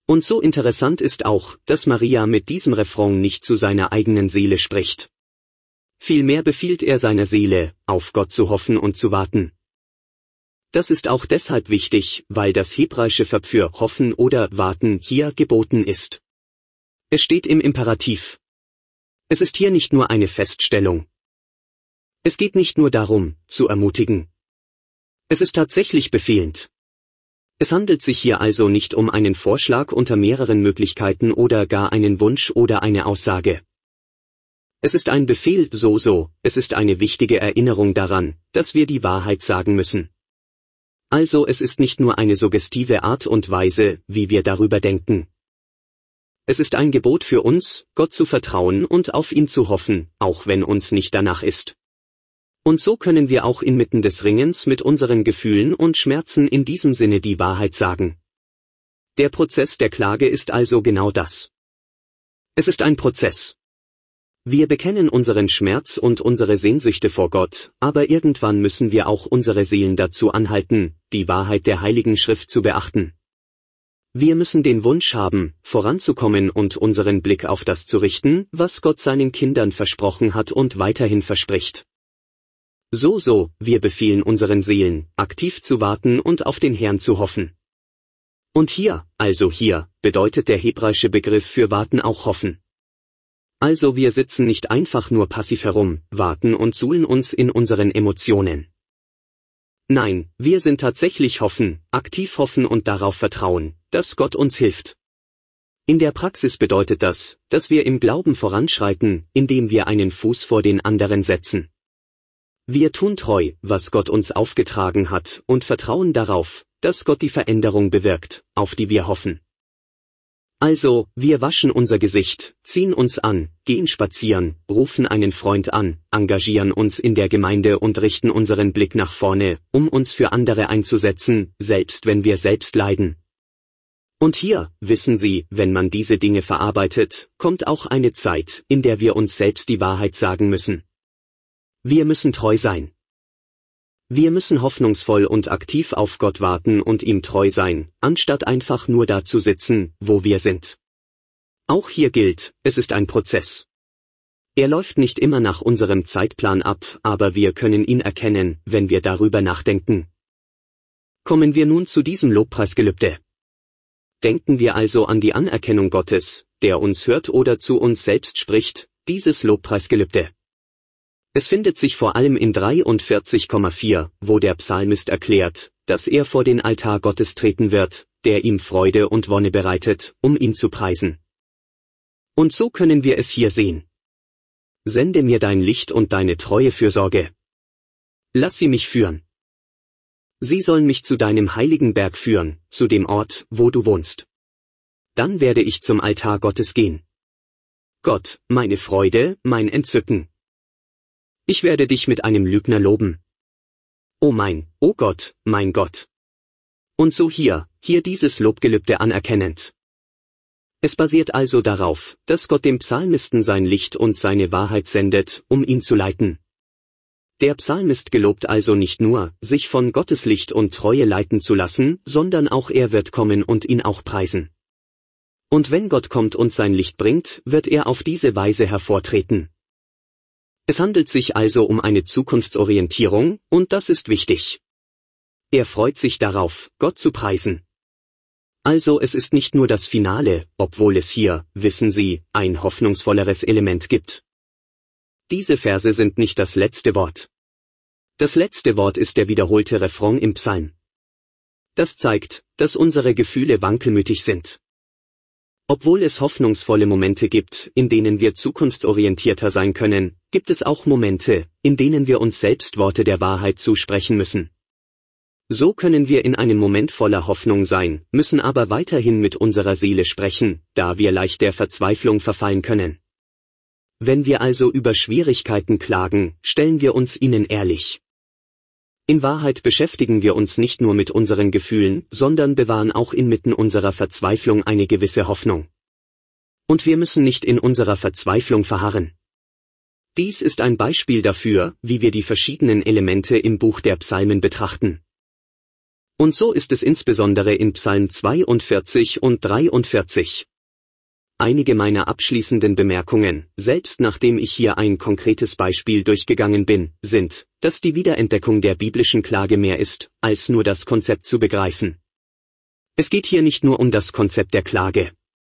Und so interessant ist auch, dass Maria mit diesem Refrain nicht zu seiner eigenen Seele spricht. Vielmehr befiehlt er seiner Seele, auf Gott zu hoffen und zu warten. Das ist auch deshalb wichtig, weil das hebräische Verb für hoffen oder warten hier geboten ist. Es steht im Imperativ. Es ist hier nicht nur eine Feststellung. Es geht nicht nur darum, zu ermutigen. Es ist tatsächlich befehlend. Es handelt sich hier also nicht um einen Vorschlag unter mehreren Möglichkeiten oder gar einen Wunsch oder eine Aussage. Es ist ein Befehl es ist eine wichtige Erinnerung daran, dass wir die Wahrheit sagen müssen. Also es ist nicht nur eine suggestive Art und Weise, wie wir darüber denken. Es ist ein Gebot für uns, Gott zu vertrauen und auf ihn zu hoffen, auch wenn uns nicht danach ist. Und so können wir auch inmitten des Ringens mit unseren Gefühlen und Schmerzen in diesem Sinne die Wahrheit sagen. Der Prozess der Klage ist also genau das. Es ist ein Prozess. Wir bekennen unseren Schmerz und unsere Sehnsüchte vor Gott, aber irgendwann müssen wir auch unsere Seelen dazu anhalten, die Wahrheit der Heiligen Schrift zu beachten. Wir müssen den Wunsch haben, voranzukommen und unseren Blick auf das zu richten, was Gott seinen Kindern versprochen hat und weiterhin verspricht. Wir befehlen unseren Seelen, aktiv zu warten und auf den Herrn zu hoffen. Und hier, bedeutet der hebräische Begriff für warten auch hoffen. Also wir sitzen nicht einfach nur passiv herum, warten und suhlen uns in unseren Emotionen. Nein, wir sind tatsächlich aktiv hoffen und darauf vertrauen, dass Gott uns hilft. In der Praxis bedeutet das, dass wir im Glauben voranschreiten, indem wir einen Fuß vor den anderen setzen. Wir tun treu, was Gott uns aufgetragen hat, und vertrauen darauf, dass Gott die Veränderung bewirkt, auf die wir hoffen. Also, wir waschen unser Gesicht, ziehen uns an, gehen spazieren, rufen einen Freund an, engagieren uns in der Gemeinde und richten unseren Blick nach vorne, um uns für andere einzusetzen, selbst wenn wir selbst leiden. Und hier, wissen Sie, wenn man diese Dinge verarbeitet, kommt auch eine Zeit, in der wir uns selbst die Wahrheit sagen müssen. Wir müssen treu sein. Wir müssen hoffnungsvoll und aktiv auf Gott warten und ihm treu sein, anstatt einfach nur da zu sitzen, wo wir sind. Auch hier gilt, es ist ein Prozess. Er läuft nicht immer nach unserem Zeitplan ab, aber wir können ihn erkennen, wenn wir darüber nachdenken. Kommen wir nun zu diesem Lobpreisgelübde. Denken wir also an die Anerkennung Gottes, der uns hört oder zu uns selbst spricht, dieses Lobpreisgelübde. Es findet sich vor allem in 43,4, wo der Psalmist erklärt, dass er vor den Altar Gottes treten wird, der ihm Freude und Wonne bereitet, um ihn zu preisen. Und so können wir es hier sehen. Sende mir dein Licht und deine treue Fürsorge. Lass sie mich führen. Sie sollen mich zu deinem heiligen Berg führen, zu dem Ort, wo du wohnst. Dann werde ich zum Altar Gottes gehen. Gott, meine Freude, mein Entzücken. Ich werde dich mit einem Lügner loben. Oh Gott, mein Gott. Und so hier dieses Lobgelübde anerkennend. Es basiert also darauf, dass Gott dem Psalmisten sein Licht und seine Wahrheit sendet, um ihn zu leiten. Der Psalmist gelobt also nicht nur, sich von Gottes Licht und Treue leiten zu lassen, sondern auch er wird kommen und ihn auch preisen. Und wenn Gott kommt und sein Licht bringt, wird er auf diese Weise hervortreten. Es handelt sich also um eine Zukunftsorientierung, und das ist wichtig. Er freut sich darauf, Gott zu preisen. Also es ist nicht nur das Finale, obwohl es hier, wissen Sie, ein hoffnungsvolleres Element gibt. Diese Verse sind nicht das letzte Wort. Das letzte Wort ist der wiederholte Refrain im Psalm. Das zeigt, dass unsere Gefühle wankelmütig sind. Obwohl es hoffnungsvolle Momente gibt, in denen wir zukunftsorientierter sein können, gibt es auch Momente, in denen wir uns selbst Worte der Wahrheit zusprechen müssen. So können wir in einem Moment voller Hoffnung sein, müssen aber weiterhin mit unserer Seele sprechen, da wir leicht der Verzweiflung verfallen können. Wenn wir also über Schwierigkeiten klagen, stellen wir uns ihnen ehrlich. In Wahrheit beschäftigen wir uns nicht nur mit unseren Gefühlen, sondern bewahren auch inmitten unserer Verzweiflung eine gewisse Hoffnung. Und wir müssen nicht in unserer Verzweiflung verharren. Dies ist ein Beispiel dafür, wie wir die verschiedenen Elemente im Buch der Psalmen betrachten. Und so ist es insbesondere in Psalm 42 und 43. Einige meiner abschließenden Bemerkungen, selbst nachdem ich hier ein konkretes Beispiel durchgegangen bin, sind, dass die Wiederentdeckung der biblischen Klage mehr ist, als nur das Konzept zu begreifen. Es geht hier nicht nur um das Konzept der Klage.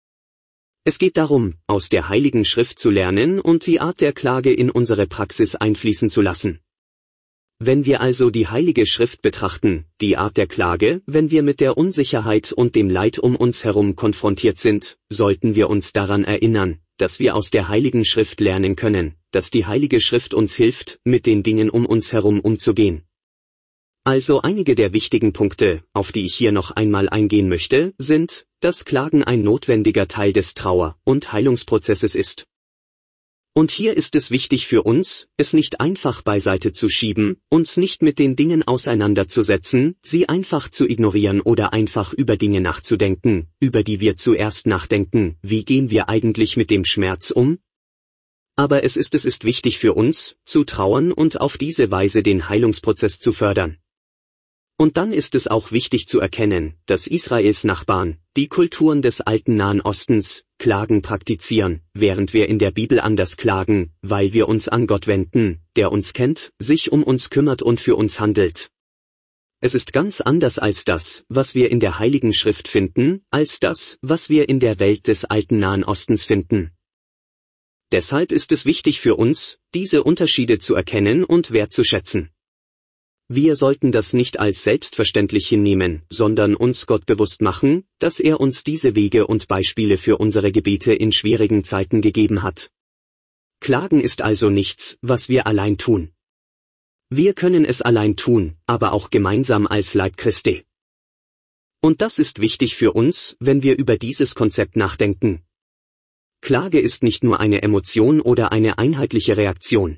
Es geht darum, aus der Heiligen Schrift zu lernen und die Art der Klage in unsere Praxis einfließen zu lassen. Wenn wir also die Heilige Schrift betrachten, die Art der Klage, wenn wir mit der Unsicherheit und dem Leid um uns herum konfrontiert sind, sollten wir uns daran erinnern, dass wir aus der Heiligen Schrift lernen können, dass die Heilige Schrift uns hilft, mit den Dingen um uns herum umzugehen. Also einige der wichtigen Punkte, auf die ich hier noch einmal eingehen möchte, sind, dass Klagen ein notwendiger Teil des Trauer- und Heilungsprozesses ist. Und hier ist es wichtig für uns, es nicht einfach beiseite zu schieben, uns nicht mit den Dingen auseinanderzusetzen, sie einfach zu ignorieren oder einfach über Dinge nachzudenken, über die wir zuerst nachdenken, wie gehen wir eigentlich mit dem Schmerz um? Aber es ist wichtig für uns, zu trauern und auf diese Weise den Heilungsprozess zu fördern. Und dann ist es auch wichtig zu erkennen, dass Israels Nachbarn, die Kulturen des alten Nahen Ostens, Klagen praktizieren, während wir in der Bibel anders klagen, weil wir uns an Gott wenden, der uns kennt, sich um uns kümmert und für uns handelt. Es ist ganz anders als das, was wir in der Heiligen Schrift finden, als das, was wir in der Welt des alten Nahen Ostens finden. Deshalb ist es wichtig für uns, diese Unterschiede zu erkennen und wertzuschätzen. Wir sollten das nicht als selbstverständlich hinnehmen, sondern uns Gott bewusst machen, dass er uns diese Wege und Beispiele für unsere Gebete in schwierigen Zeiten gegeben hat. Klagen ist also nichts, was wir allein tun. Wir können es allein tun, aber auch gemeinsam als Leib Christi. Und das ist wichtig für uns, wenn wir über dieses Konzept nachdenken. Klage ist nicht nur eine Emotion oder eine einheitliche Reaktion.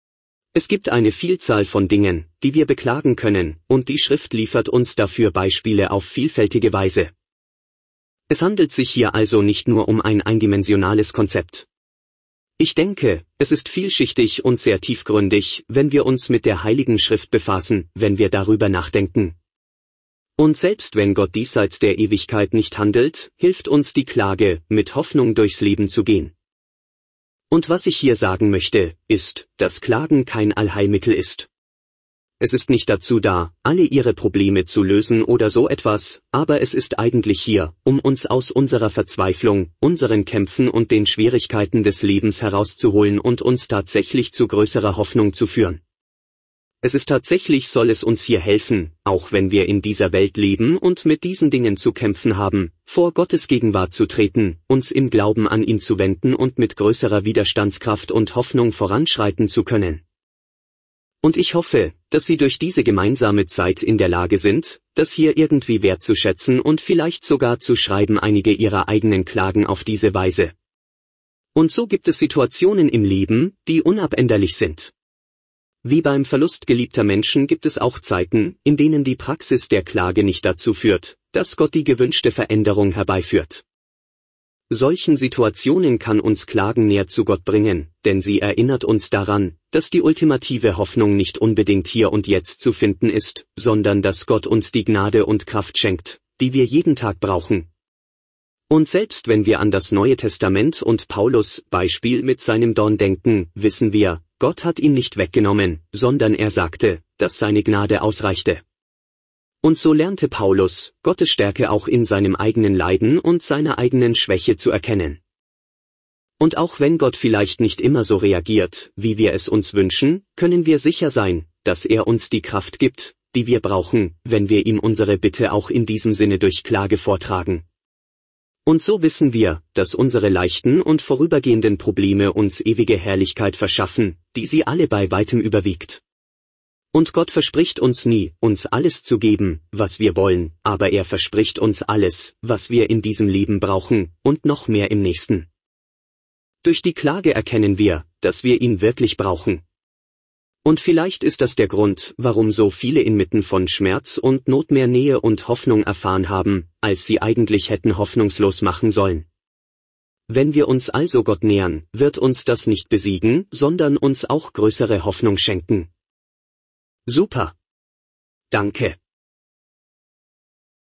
Es gibt eine Vielzahl von Dingen, die wir beklagen können, und die Schrift liefert uns dafür Beispiele auf vielfältige Weise. Es handelt sich hier also nicht nur um ein eindimensionales Konzept. Ich denke, es ist vielschichtig und sehr tiefgründig, wenn wir uns mit der Heiligen Schrift befassen, wenn wir darüber nachdenken. Und selbst wenn Gott diesseits der Ewigkeit nicht handelt, hilft uns die Klage, mit Hoffnung durchs Leben zu gehen. Und was ich hier sagen möchte, ist, dass Klagen kein Allheilmittel ist. Es ist nicht dazu da, alle Ihre Probleme zu lösen oder so etwas, aber es ist eigentlich hier, um uns aus unserer Verzweiflung, unseren Kämpfen und den Schwierigkeiten des Lebens herauszuholen und uns tatsächlich zu größerer Hoffnung zu führen. Soll es uns hier helfen, auch wenn wir in dieser Welt leben und mit diesen Dingen zu kämpfen haben, vor Gottes Gegenwart zu treten, uns im Glauben an ihn zu wenden und mit größerer Widerstandskraft und Hoffnung voranschreiten zu können. Und ich hoffe, dass Sie durch diese gemeinsame Zeit in der Lage sind, das hier irgendwie wertzuschätzen und vielleicht sogar zu schreiben einige Ihrer eigenen Klagen auf diese Weise. Und so gibt es Situationen im Leben, die unabänderlich sind. Wie beim Verlust geliebter Menschen gibt es auch Zeiten, in denen die Praxis der Klage nicht dazu führt, dass Gott die gewünschte Veränderung herbeiführt. Solchen Situationen kann uns Klagen näher zu Gott bringen, denn sie erinnert uns daran, dass die ultimative Hoffnung nicht unbedingt hier und jetzt zu finden ist, sondern dass Gott uns die Gnade und Kraft schenkt, die wir jeden Tag brauchen. Und selbst wenn wir an das Neue Testament und Paulus' Beispiel mit seinem Dorn denken, wissen wir, Gott hat ihn nicht weggenommen, sondern er sagte, dass seine Gnade ausreichte. Und so lernte Paulus, Gottes Stärke auch in seinem eigenen Leiden und seiner eigenen Schwäche zu erkennen. Und auch wenn Gott vielleicht nicht immer so reagiert, wie wir es uns wünschen, können wir sicher sein, dass er uns die Kraft gibt, die wir brauchen, wenn wir ihm unsere Bitte auch in diesem Sinne durch Klage vortragen. Und so wissen wir, dass unsere leichten und vorübergehenden Probleme uns ewige Herrlichkeit verschaffen, die sie alle bei weitem überwiegt. Und Gott verspricht uns nie, uns alles zu geben, was wir wollen, aber er verspricht uns alles, was wir in diesem Leben brauchen, und noch mehr im nächsten. Durch die Klage erkennen wir, dass wir ihn wirklich brauchen. Und vielleicht ist das der Grund, warum so viele inmitten von Schmerz und Not mehr Nähe und Hoffnung erfahren haben, als sie eigentlich hätten hoffnungslos machen sollen. Wenn wir uns also Gott nähern, wird uns das nicht besiegen, sondern uns auch größere Hoffnung schenken. Super. Danke.